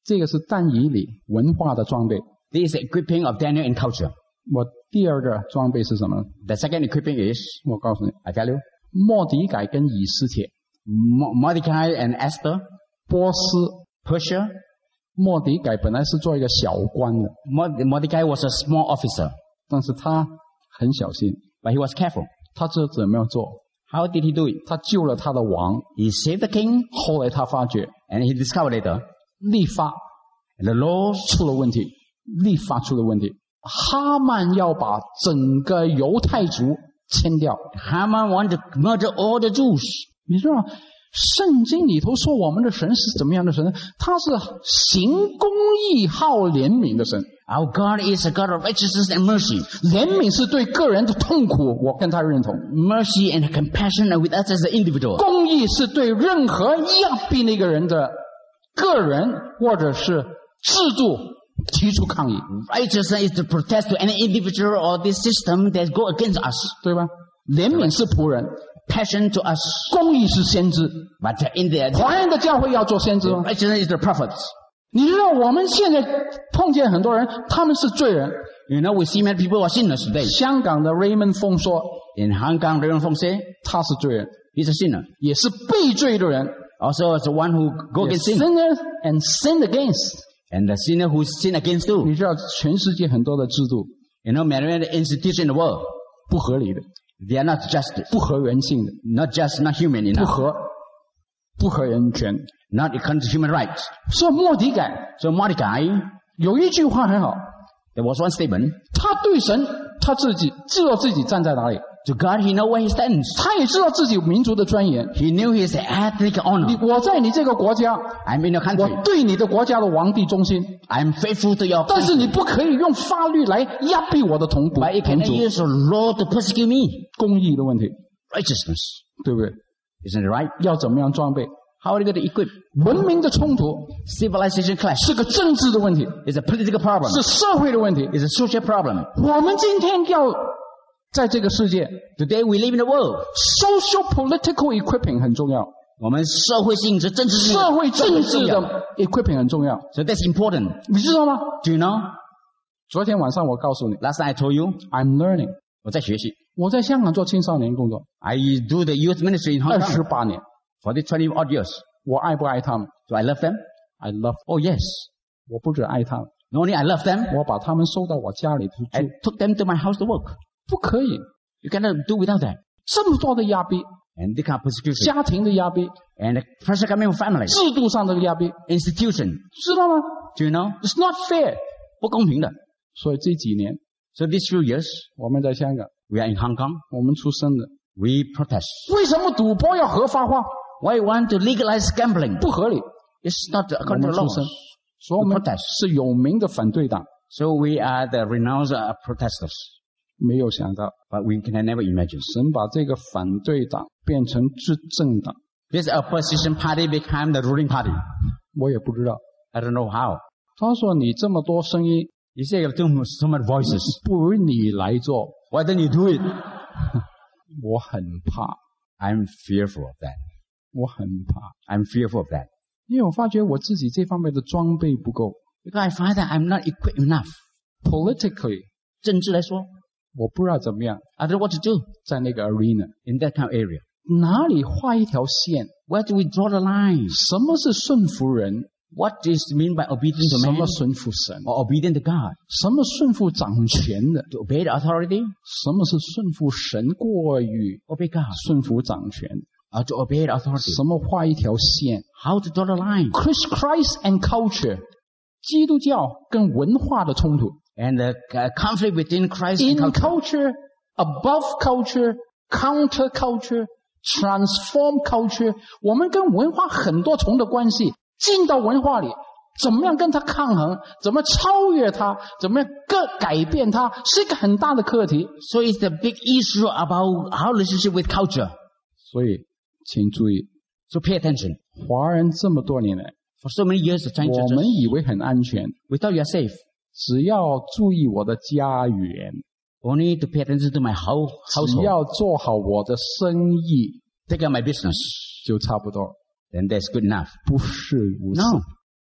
这个是但以理文化的装备。 This is the equipping of Daniel in culture. 我第二个装备是什么？ The second equipping is, 我告诉你， I tell you, 末底改跟以斯帖， Mo- Mordecai and Esther, 波斯。 Persia. 末底改本来是做一个小官的， Mord- Mordecai was a small officer, 但是他很小心， but he was careful. 他知道怎么样做。 How did he do it? 他救了他的王， He saved the king, 后来他发觉 and he discovered later, 立法 the law, 出了问题，立法出了问题。哈曼要把整个犹太族迁掉。 Haman wanted to murder all the Jews. 你知道，圣经里头说我们的神是怎么样的神？他是行公义、好怜悯的神。 Our God is a God of righteousness and mercy. 怜悯是对个人的痛苦，我跟他认同。 Mercy and compassion with us as an individual. 公义是对任何压逼那个人的个人或者是制度提出抗议， Righteousness is to protest to any individual or this system that go against us. 对吧？怜悯是仆人， Passion to us. 公义是先知。 But in the 华人的教会要做先知吗？ righteousness is the prophets. 你知道我们现在碰见很多人，他们是罪人。 You know, we see many people who are sinners today. 香港的 Raymond 峰说 In Hong Kong, Raymond Fong say, 他是罪人， he's a sinner. 也是被罪的人。 Also, as the one who go against sin. Sinner and sinned against。 And the sinner who sin against too. 你知道全世界很多的制度 You know, many many institutions in the world, 不合理的， they are not just, 不合人性的， not just, not human 不 enough. 合不合人权。 Not according to human rights. 说末底改 So Mordecai, 有一句话很好， there was one statement. 他对神他自己知道自己站在哪里， To God, he know where he stands. 他也知道自己民族的尊严。 He knew his ethnic 你 honor. 我在你这个国家， I'm in your 我 country. 对你的国家的皇帝忠心， I'm faithful to your 但是 country. 你不可以用法律来压迫我的同族 But you 同 cannot 族。 use the law to persecute me. 公义的问题， Righteousness. 对不对？ Isn't it right? 要怎么样装备？ How are you going to equip? 文明的冲突 Civilization clash 是个政治的问题， is a political problem. 是社会的问题。 It's a social problem. 我们今天要在这个世界 Today we live in the world. ，social political equipping 很重要， 我们社会性质、政治性质社会政治重要。 的 equipping 很重要， So that's important. 你知道吗？ Do you know? 昨天晚上我告诉你 Last night I told you, ，I'm learning。 我在学习。 我在香港做青少年工作 I do the youth ministry in Hong 二十 Kong 八年， for the twenty odd years. 我爱不爱他们 So I love them. ？I love。 Oh yes. 我不止爱他们， Not only I love them, 我把他们收到我家里去 I 住， took them to my house to work. 不可以。 You cannot do without that. 这么多的压逼， And they can't persecute. 家庭的压逼， And the pressure coming from family, 制度上的压逼， institution. 知道吗 Do you know? ？It's not fair。 不公平的。 所以这几年 So these few years, 我们在香港， we are in Hong Kong. 我们出生的， We protest. 为什么赌博要合法化？ Why you want to legalize gambling? 不合理。 It's not 我 according 们 to 出 law. 生，所以我们 protest 是有名的反对党。 So we are the renounced uh, protesters. 没有想到， But we can never imagine. 神把这个反对党变成执政党， This opposition party became the ruling party. 我也不知道。 I don't know how. 他说：“你这么多声音， You say you have too much, so much voices. 不如你来做。 Why don't you do it? ” 我很怕， I'm fearful of that. 我很怕， I'm fearful of that. 因为我发觉我自己这方面的装备不够。 Because I find that I'm not equipped enough. Politically， 政治来说， 我不知道怎么样 I don't know what to do 在那个 arena， in that kind of area. 哪里画一条线？ Where do we draw the line? 什么是顺服人？ What is mean by obedient to 什 man 么顺服神？ or obedient to God? 什么顺服掌权的？ To obey the authority 什么是顺服神过于 obey God. 顺服掌权？ Or to obey the authority. 什么画一条线 How to draw the line? ？Christ Christ and culture， 基督教跟文化的冲突。 And the uh, conflict between Christ In and culture. culture, above culture, counter culture, transform culture， 我们跟文化很多重的关系，进到文化里，怎么样跟它抗衡，怎么超越它，怎么样更改变它，是一个很大的课题。 So it's the big issue about our relationship with culture. 所以，请注意， So pay attention. 华人这么多年来， For so many years of Chinese 我们 churches, 以为很安全， we thought you are safe. 只要注意我的家园， Only to pay attention to my house, 只 household. 要做好我的生意， Take care of my business. 就差不多。 Then that's good enough. 不是如此。 No.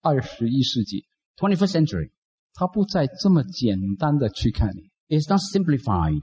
二十一世纪， twenty-first century. 他不再这么简单的去看你。 It's not simplified.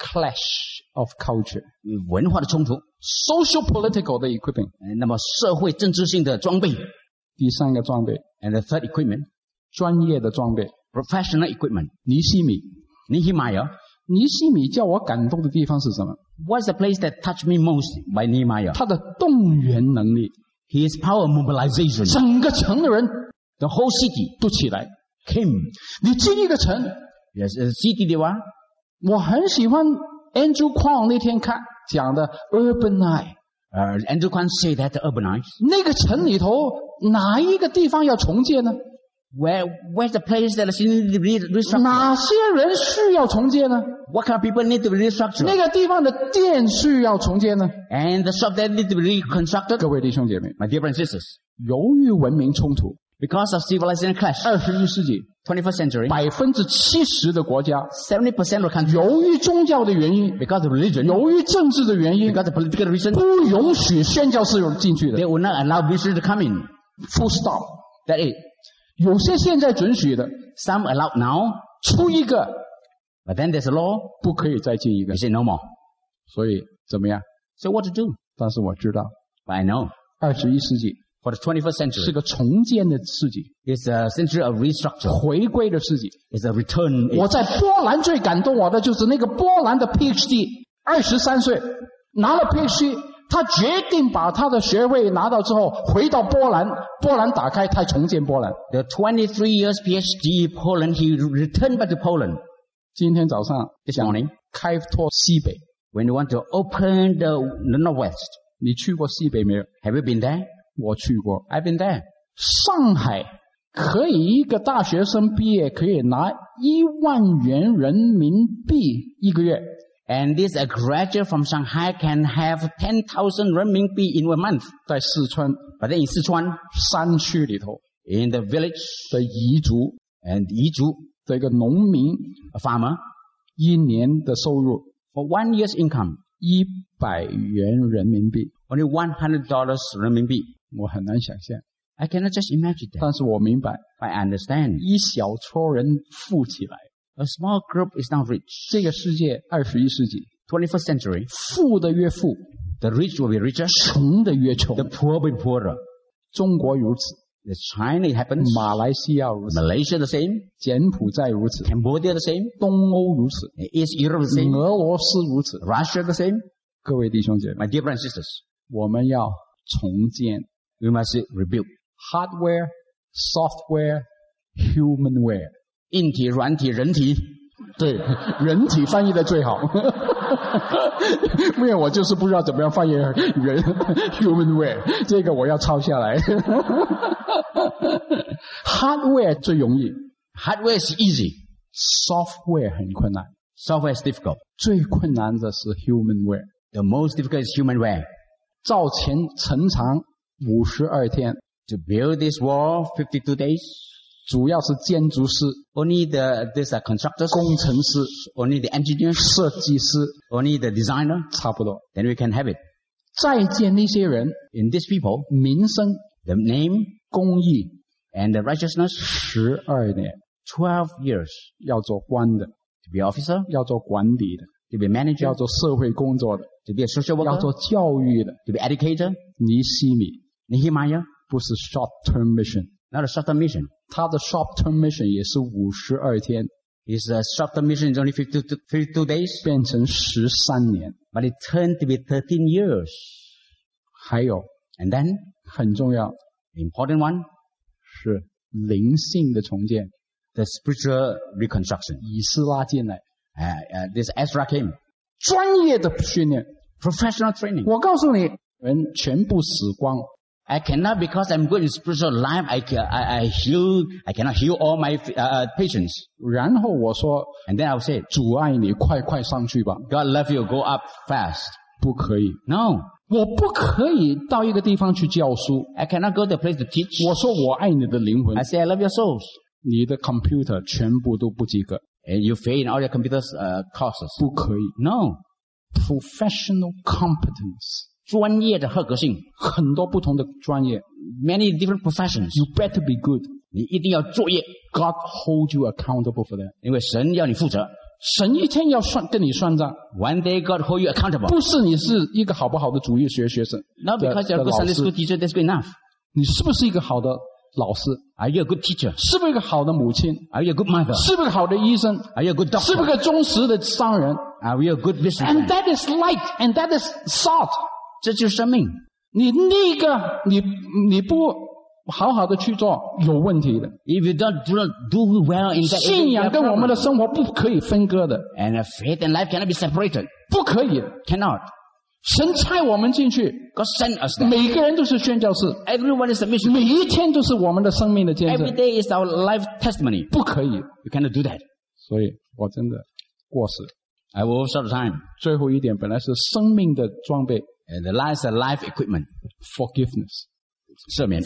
Clash of culture, 文化的冲突， social political 的 equipment， 呃那么社会政治性的装备。 第三个装备， And the third equipment, 专业的装备。 professional equipment. 尼希米， Nehemiah. 尼希米叫我感动的地方是什么？ What's the place that touched me most by Nehemiah? 他的动员能力， His power mobilization. 整个城的人 The whole city 都起来。 came. 你进一个城， Yes, the city they were. 我很喜欢 Andrew Kwong 那天看讲的 Urbanize， Uh, Andrew Kwan say that urbanize. 那个城里头哪一个地方要重建呢？ Where, where's the place that is need to be restructured? 哪些人需要重建呢？ What kind of people need to be restructured? 那个地方的店需要重建呢？ And the shop that need to be reconstructed? 各位弟兄姐妹， My dear brothers and sisters, 由于文明冲突， because of civilization clash, 二十一世纪 twenty-first century, 百分之七十的国家， seventy percent of countries, 由于宗教的原因， because of religion, 由于政治的原因， because of political reason, 不允许宣教士进去的。 they will not allow visitors to come in. Full stop。 That is, 有些现在准许的， some allowed now, 出一个 but then there's a law, 不可以再进一个 they，say no more. 所以怎么样？ So what to do? 但是我知道， But I know, 二十一世纪 for the twenty-first 是 century, 个重建的世纪， it's a century of restructure. 回归的世纪。 It's a return. 我在波兰最感动我的就是那个波兰的 PhD， 二十三岁拿了 PhD， 他决定把他的学位拿到之后回到波兰，波兰打开，他重建波兰。 The twenty-three years PhD Poland, he returned back to Poland 今天早上 this 讲 morning 开拓西北， when you want to open the, the Northwest. 你去过西北没有？ Have you been there? 我去过。 I've been there. 上海可以一个大学生毕业可以拿一万元人民币一个月。 And this a graduate from Shanghai can have ten thousand renminbi in a month. 在四川 But then in Sichuan, 山区里头 in the village, 的彝族 and Yizhu, 的一个农民， a farmer, 一年的收入 for one year's income, 一百元人民币， only one hundred dollars renminbi. 我很难想象。 I cannot just imagine that. 但是我明白， I understand. 一小撮人富起来， A small group is now rich. 这个世界二十一世纪， twenty-first century, 富的越富， the rich will be richer, 穷的越穷 the。poor will be poorer. 中国如此， The China it happens, 马来西亚如此， Malaysia the same, 柬埔寨如此， Cambodia the same, 东欧如此， East Europe the same, 俄罗斯如此。 Russia the same. 各位弟兄姐妹， My dear brothers and sisters, 我们要重建 we must rebuild hardware、software、humanware。 硬体、软体、人体。 对，人体翻译的最好，因为我就是不知道怎么样翻译人 humanware， 这个我要抄下来。hardware 最容易 Hardware is easy, ，software 很困难， software is difficult. 最困难的是 humanware。 The most difficult is humanware. 造前城墙五十二天， To build this wall, fifty-two days. 主要是建筑师、 Only the these are constructors, 工程师、 only the engineers, 设计师， only the designer. 差不多。 Then we can have it. 再建那些人， In these people, 民生、 the name 公益， and the righteousness, 十二年 twelve years. 要做官的， To be officer, 要做管理的， to be manager, 要做社会工作的， to be a social 要 worker, 做教育的。 to be educator. 尼希米 Nehemiah, 不是 short term mission， not a short-term mission. 他的 short term mission 也是五十二天， His uh, short-term mission is only fifty-two, fifty-two days, 变成十三年。 but it turned to be thirteen years. 还有 And then, 很重要 the important one, 是灵性的重建。 the spiritual reconstruction. 以斯拉进来， Uh, uh, this Ezra came. 专业的训练。 Professional training. 我告诉你，人全部死光。 I cannot, because I'm good in spiritual life, I, ca- I, I heal, I cannot heal all my uh, patients. 然后我说， And then I'll say, 主爱你，快快上去吧。 God love you, go up fast. 不可以， No, 我不可以到一个地方去教书。 I cannot go to a place to teach. 我说我爱你的灵魂 I，say I love your souls. 你的 computer 全部都不及格， And you fail in all your computer uh, courses. 不可以。 No, Professional competence， 专业的合格性， 很多不同的专业。 many different professions. You better be good. 你一定要作业， God hold you accountable for that. 因为神要你负责。 神一天要算跟你算账。 One day God hold you accountable. 不是你是一个好不好的主日学学生， Not because you're a good Sunday school teacher, that's good enough. 你是不是一个好的老师？ Are you a good teacher? 是不是一个好的母亲？ Are you a good mother? 是不是好的医生？ Are you a good 是不 doctor? 是个忠实的商人 Are you a good ？And businessman? that is light, and that is salt. 这就是生命。 你那个你你不好好的去做，有问题的。 If you don't do, not do well in that 信 area, 仰跟我们的生活不可以分割的， and faith and life cannot be separated. 不可以。 Cannot. 神差我们进去， God sent us there. 每个人都是宣教士， Everyone is a mission. 每一天都是我们的生命的见 Every 证， day is our life testimony. 不可以。 You cannot do that. 所以我真的过时。 I will short time. 最后一点本来是生命的装备 And the last is life equipment. ，forgiveness，forgiveness。 赦免。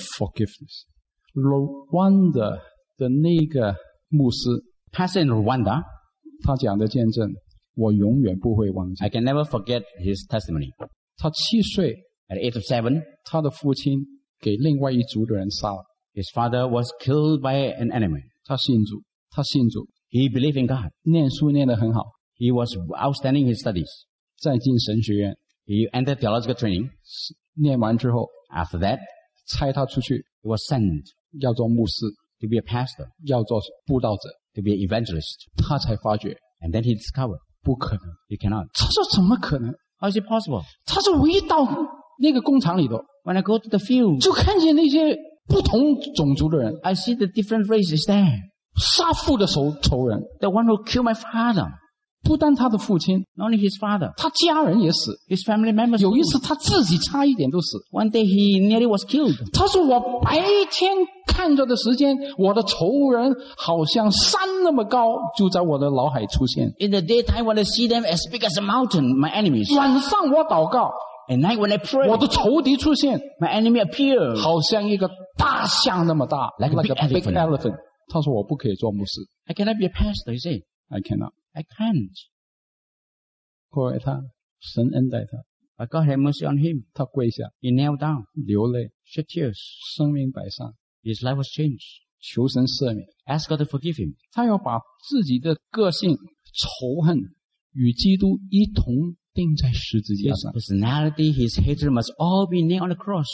Rwanda 的那个牧师， Pastor in Rwanda, 他讲的见证，我永远不会忘记 I。can never forget his testimony. 他七岁， At the age of seven, 他的父亲给另外一族的人杀了， his father was killed by an enemy. 他信主，他信主， He believed in God. 念书念得很好， He was outstanding in his studies. 再进神学院， He entered theological training. 念完之后， After that, 差他出去 he was sent 要做牧师， to be a pastor, 要做布道者， to be an evangelist. 他才发觉 And then he discovered 不可能。 he cannot. 他说怎么可能？ How is it possible? 他说我一到那个工厂里头， When I go to the field, 就看见那些不同种族的人， I see the different races there. 杀父的仇仇人， The one who killed my father, 不但他的父亲， not only his father, 他家人也死。 his family members 有一 too. 次他自己差一点都死。 One day he nearly was killed. 他说我白天看着的时间，我的仇人好像山那么高，就在我的脑海出现。 In the daytime when I see them as big as a mountain, my enemies. 晚上我祷告， At night when I pray, 我的仇敌出现， my enemy appears. 好像一个大象那么大 Like a big big elephant. elephant。他说我不可以做牧师 I cannot be a pastor, he said. ，I cannot。 I can't. 后来他神恩待他， But God had mercy on him. 他跪下 He knelt down, 流泪， shed tears. 生命摆上， His life was changed. 求神赦免。 Ask God to forgive him. 他要把自己的个性、仇恨与基督一同钉在十字架 His 上。 personality, his hatred must all be nailed on the cross.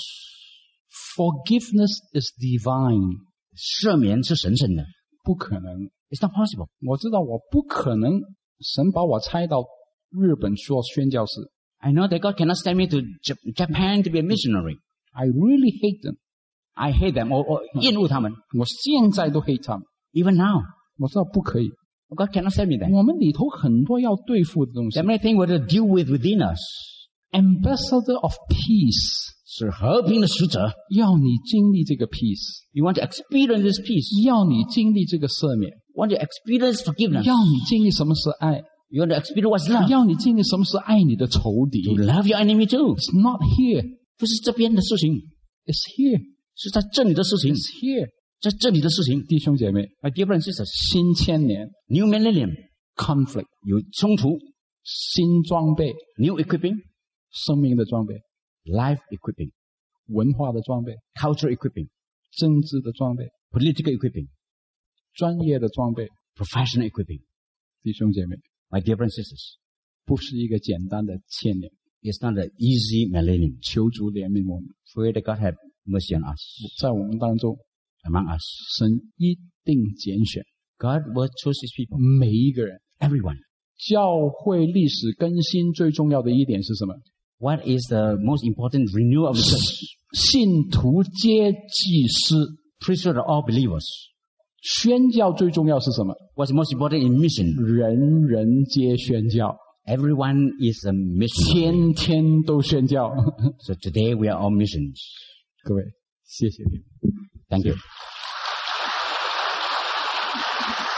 Forgiveness is divine， 赦免是神圣的。 不可能。 It's not possible. 我知道我不可能，神把我差到日本做宣教士。 I know that God cannot send me to Jap- Japan to be a missionary. I really hate them， I hate them or, or 厌恶他们。 我现在都 hate 他们。 Even now, 我知道不可以， God cannot send me there. 我们里头很多要对付的东西 There。are many things we have to deal with within us. Ambassador of peace， 是和平的使者。 要你经历这个 peace， You want to experience this peace. 要你经历这个赦免， Want to experience forgiveness. 要你经历什么是爱， You want to experience what's love. 要你经历什么是爱你的仇敌。 You love your enemy too. It's not here， 不是这边的事情， it's here， 是在这里的事情， it's here。 在这里的事情。 弟兄姐妹， My dear brothers and sisters, 新千年 new millennium conflict， 有冲突新装备， ，new equipping, 生命的装备， life equipping, 文化的装备， culture equipping, 政治的装备， political equipping, 专业的装备。 professional equipping. 弟兄姐妹， My dear brothers and sisters, 不是一个简单的千年。 it's not an easy millennium. 求主怜悯我们， Pray that God have mercy on us, 在我们当中， among us. 神一定拣选 God will choose His people, 每一个人。 everyone. 教会历史更新最重要的一点是什么？ What is the most important renewal of the church? 信徒皆祭司。 Priesthood of all believers. 宣教最重要是什么？ What's most important in mission? 人人皆宣教， Everyone is a missionary. 天天都宣教。 So today we are all missions. 各位，谢谢你们。 Thank you.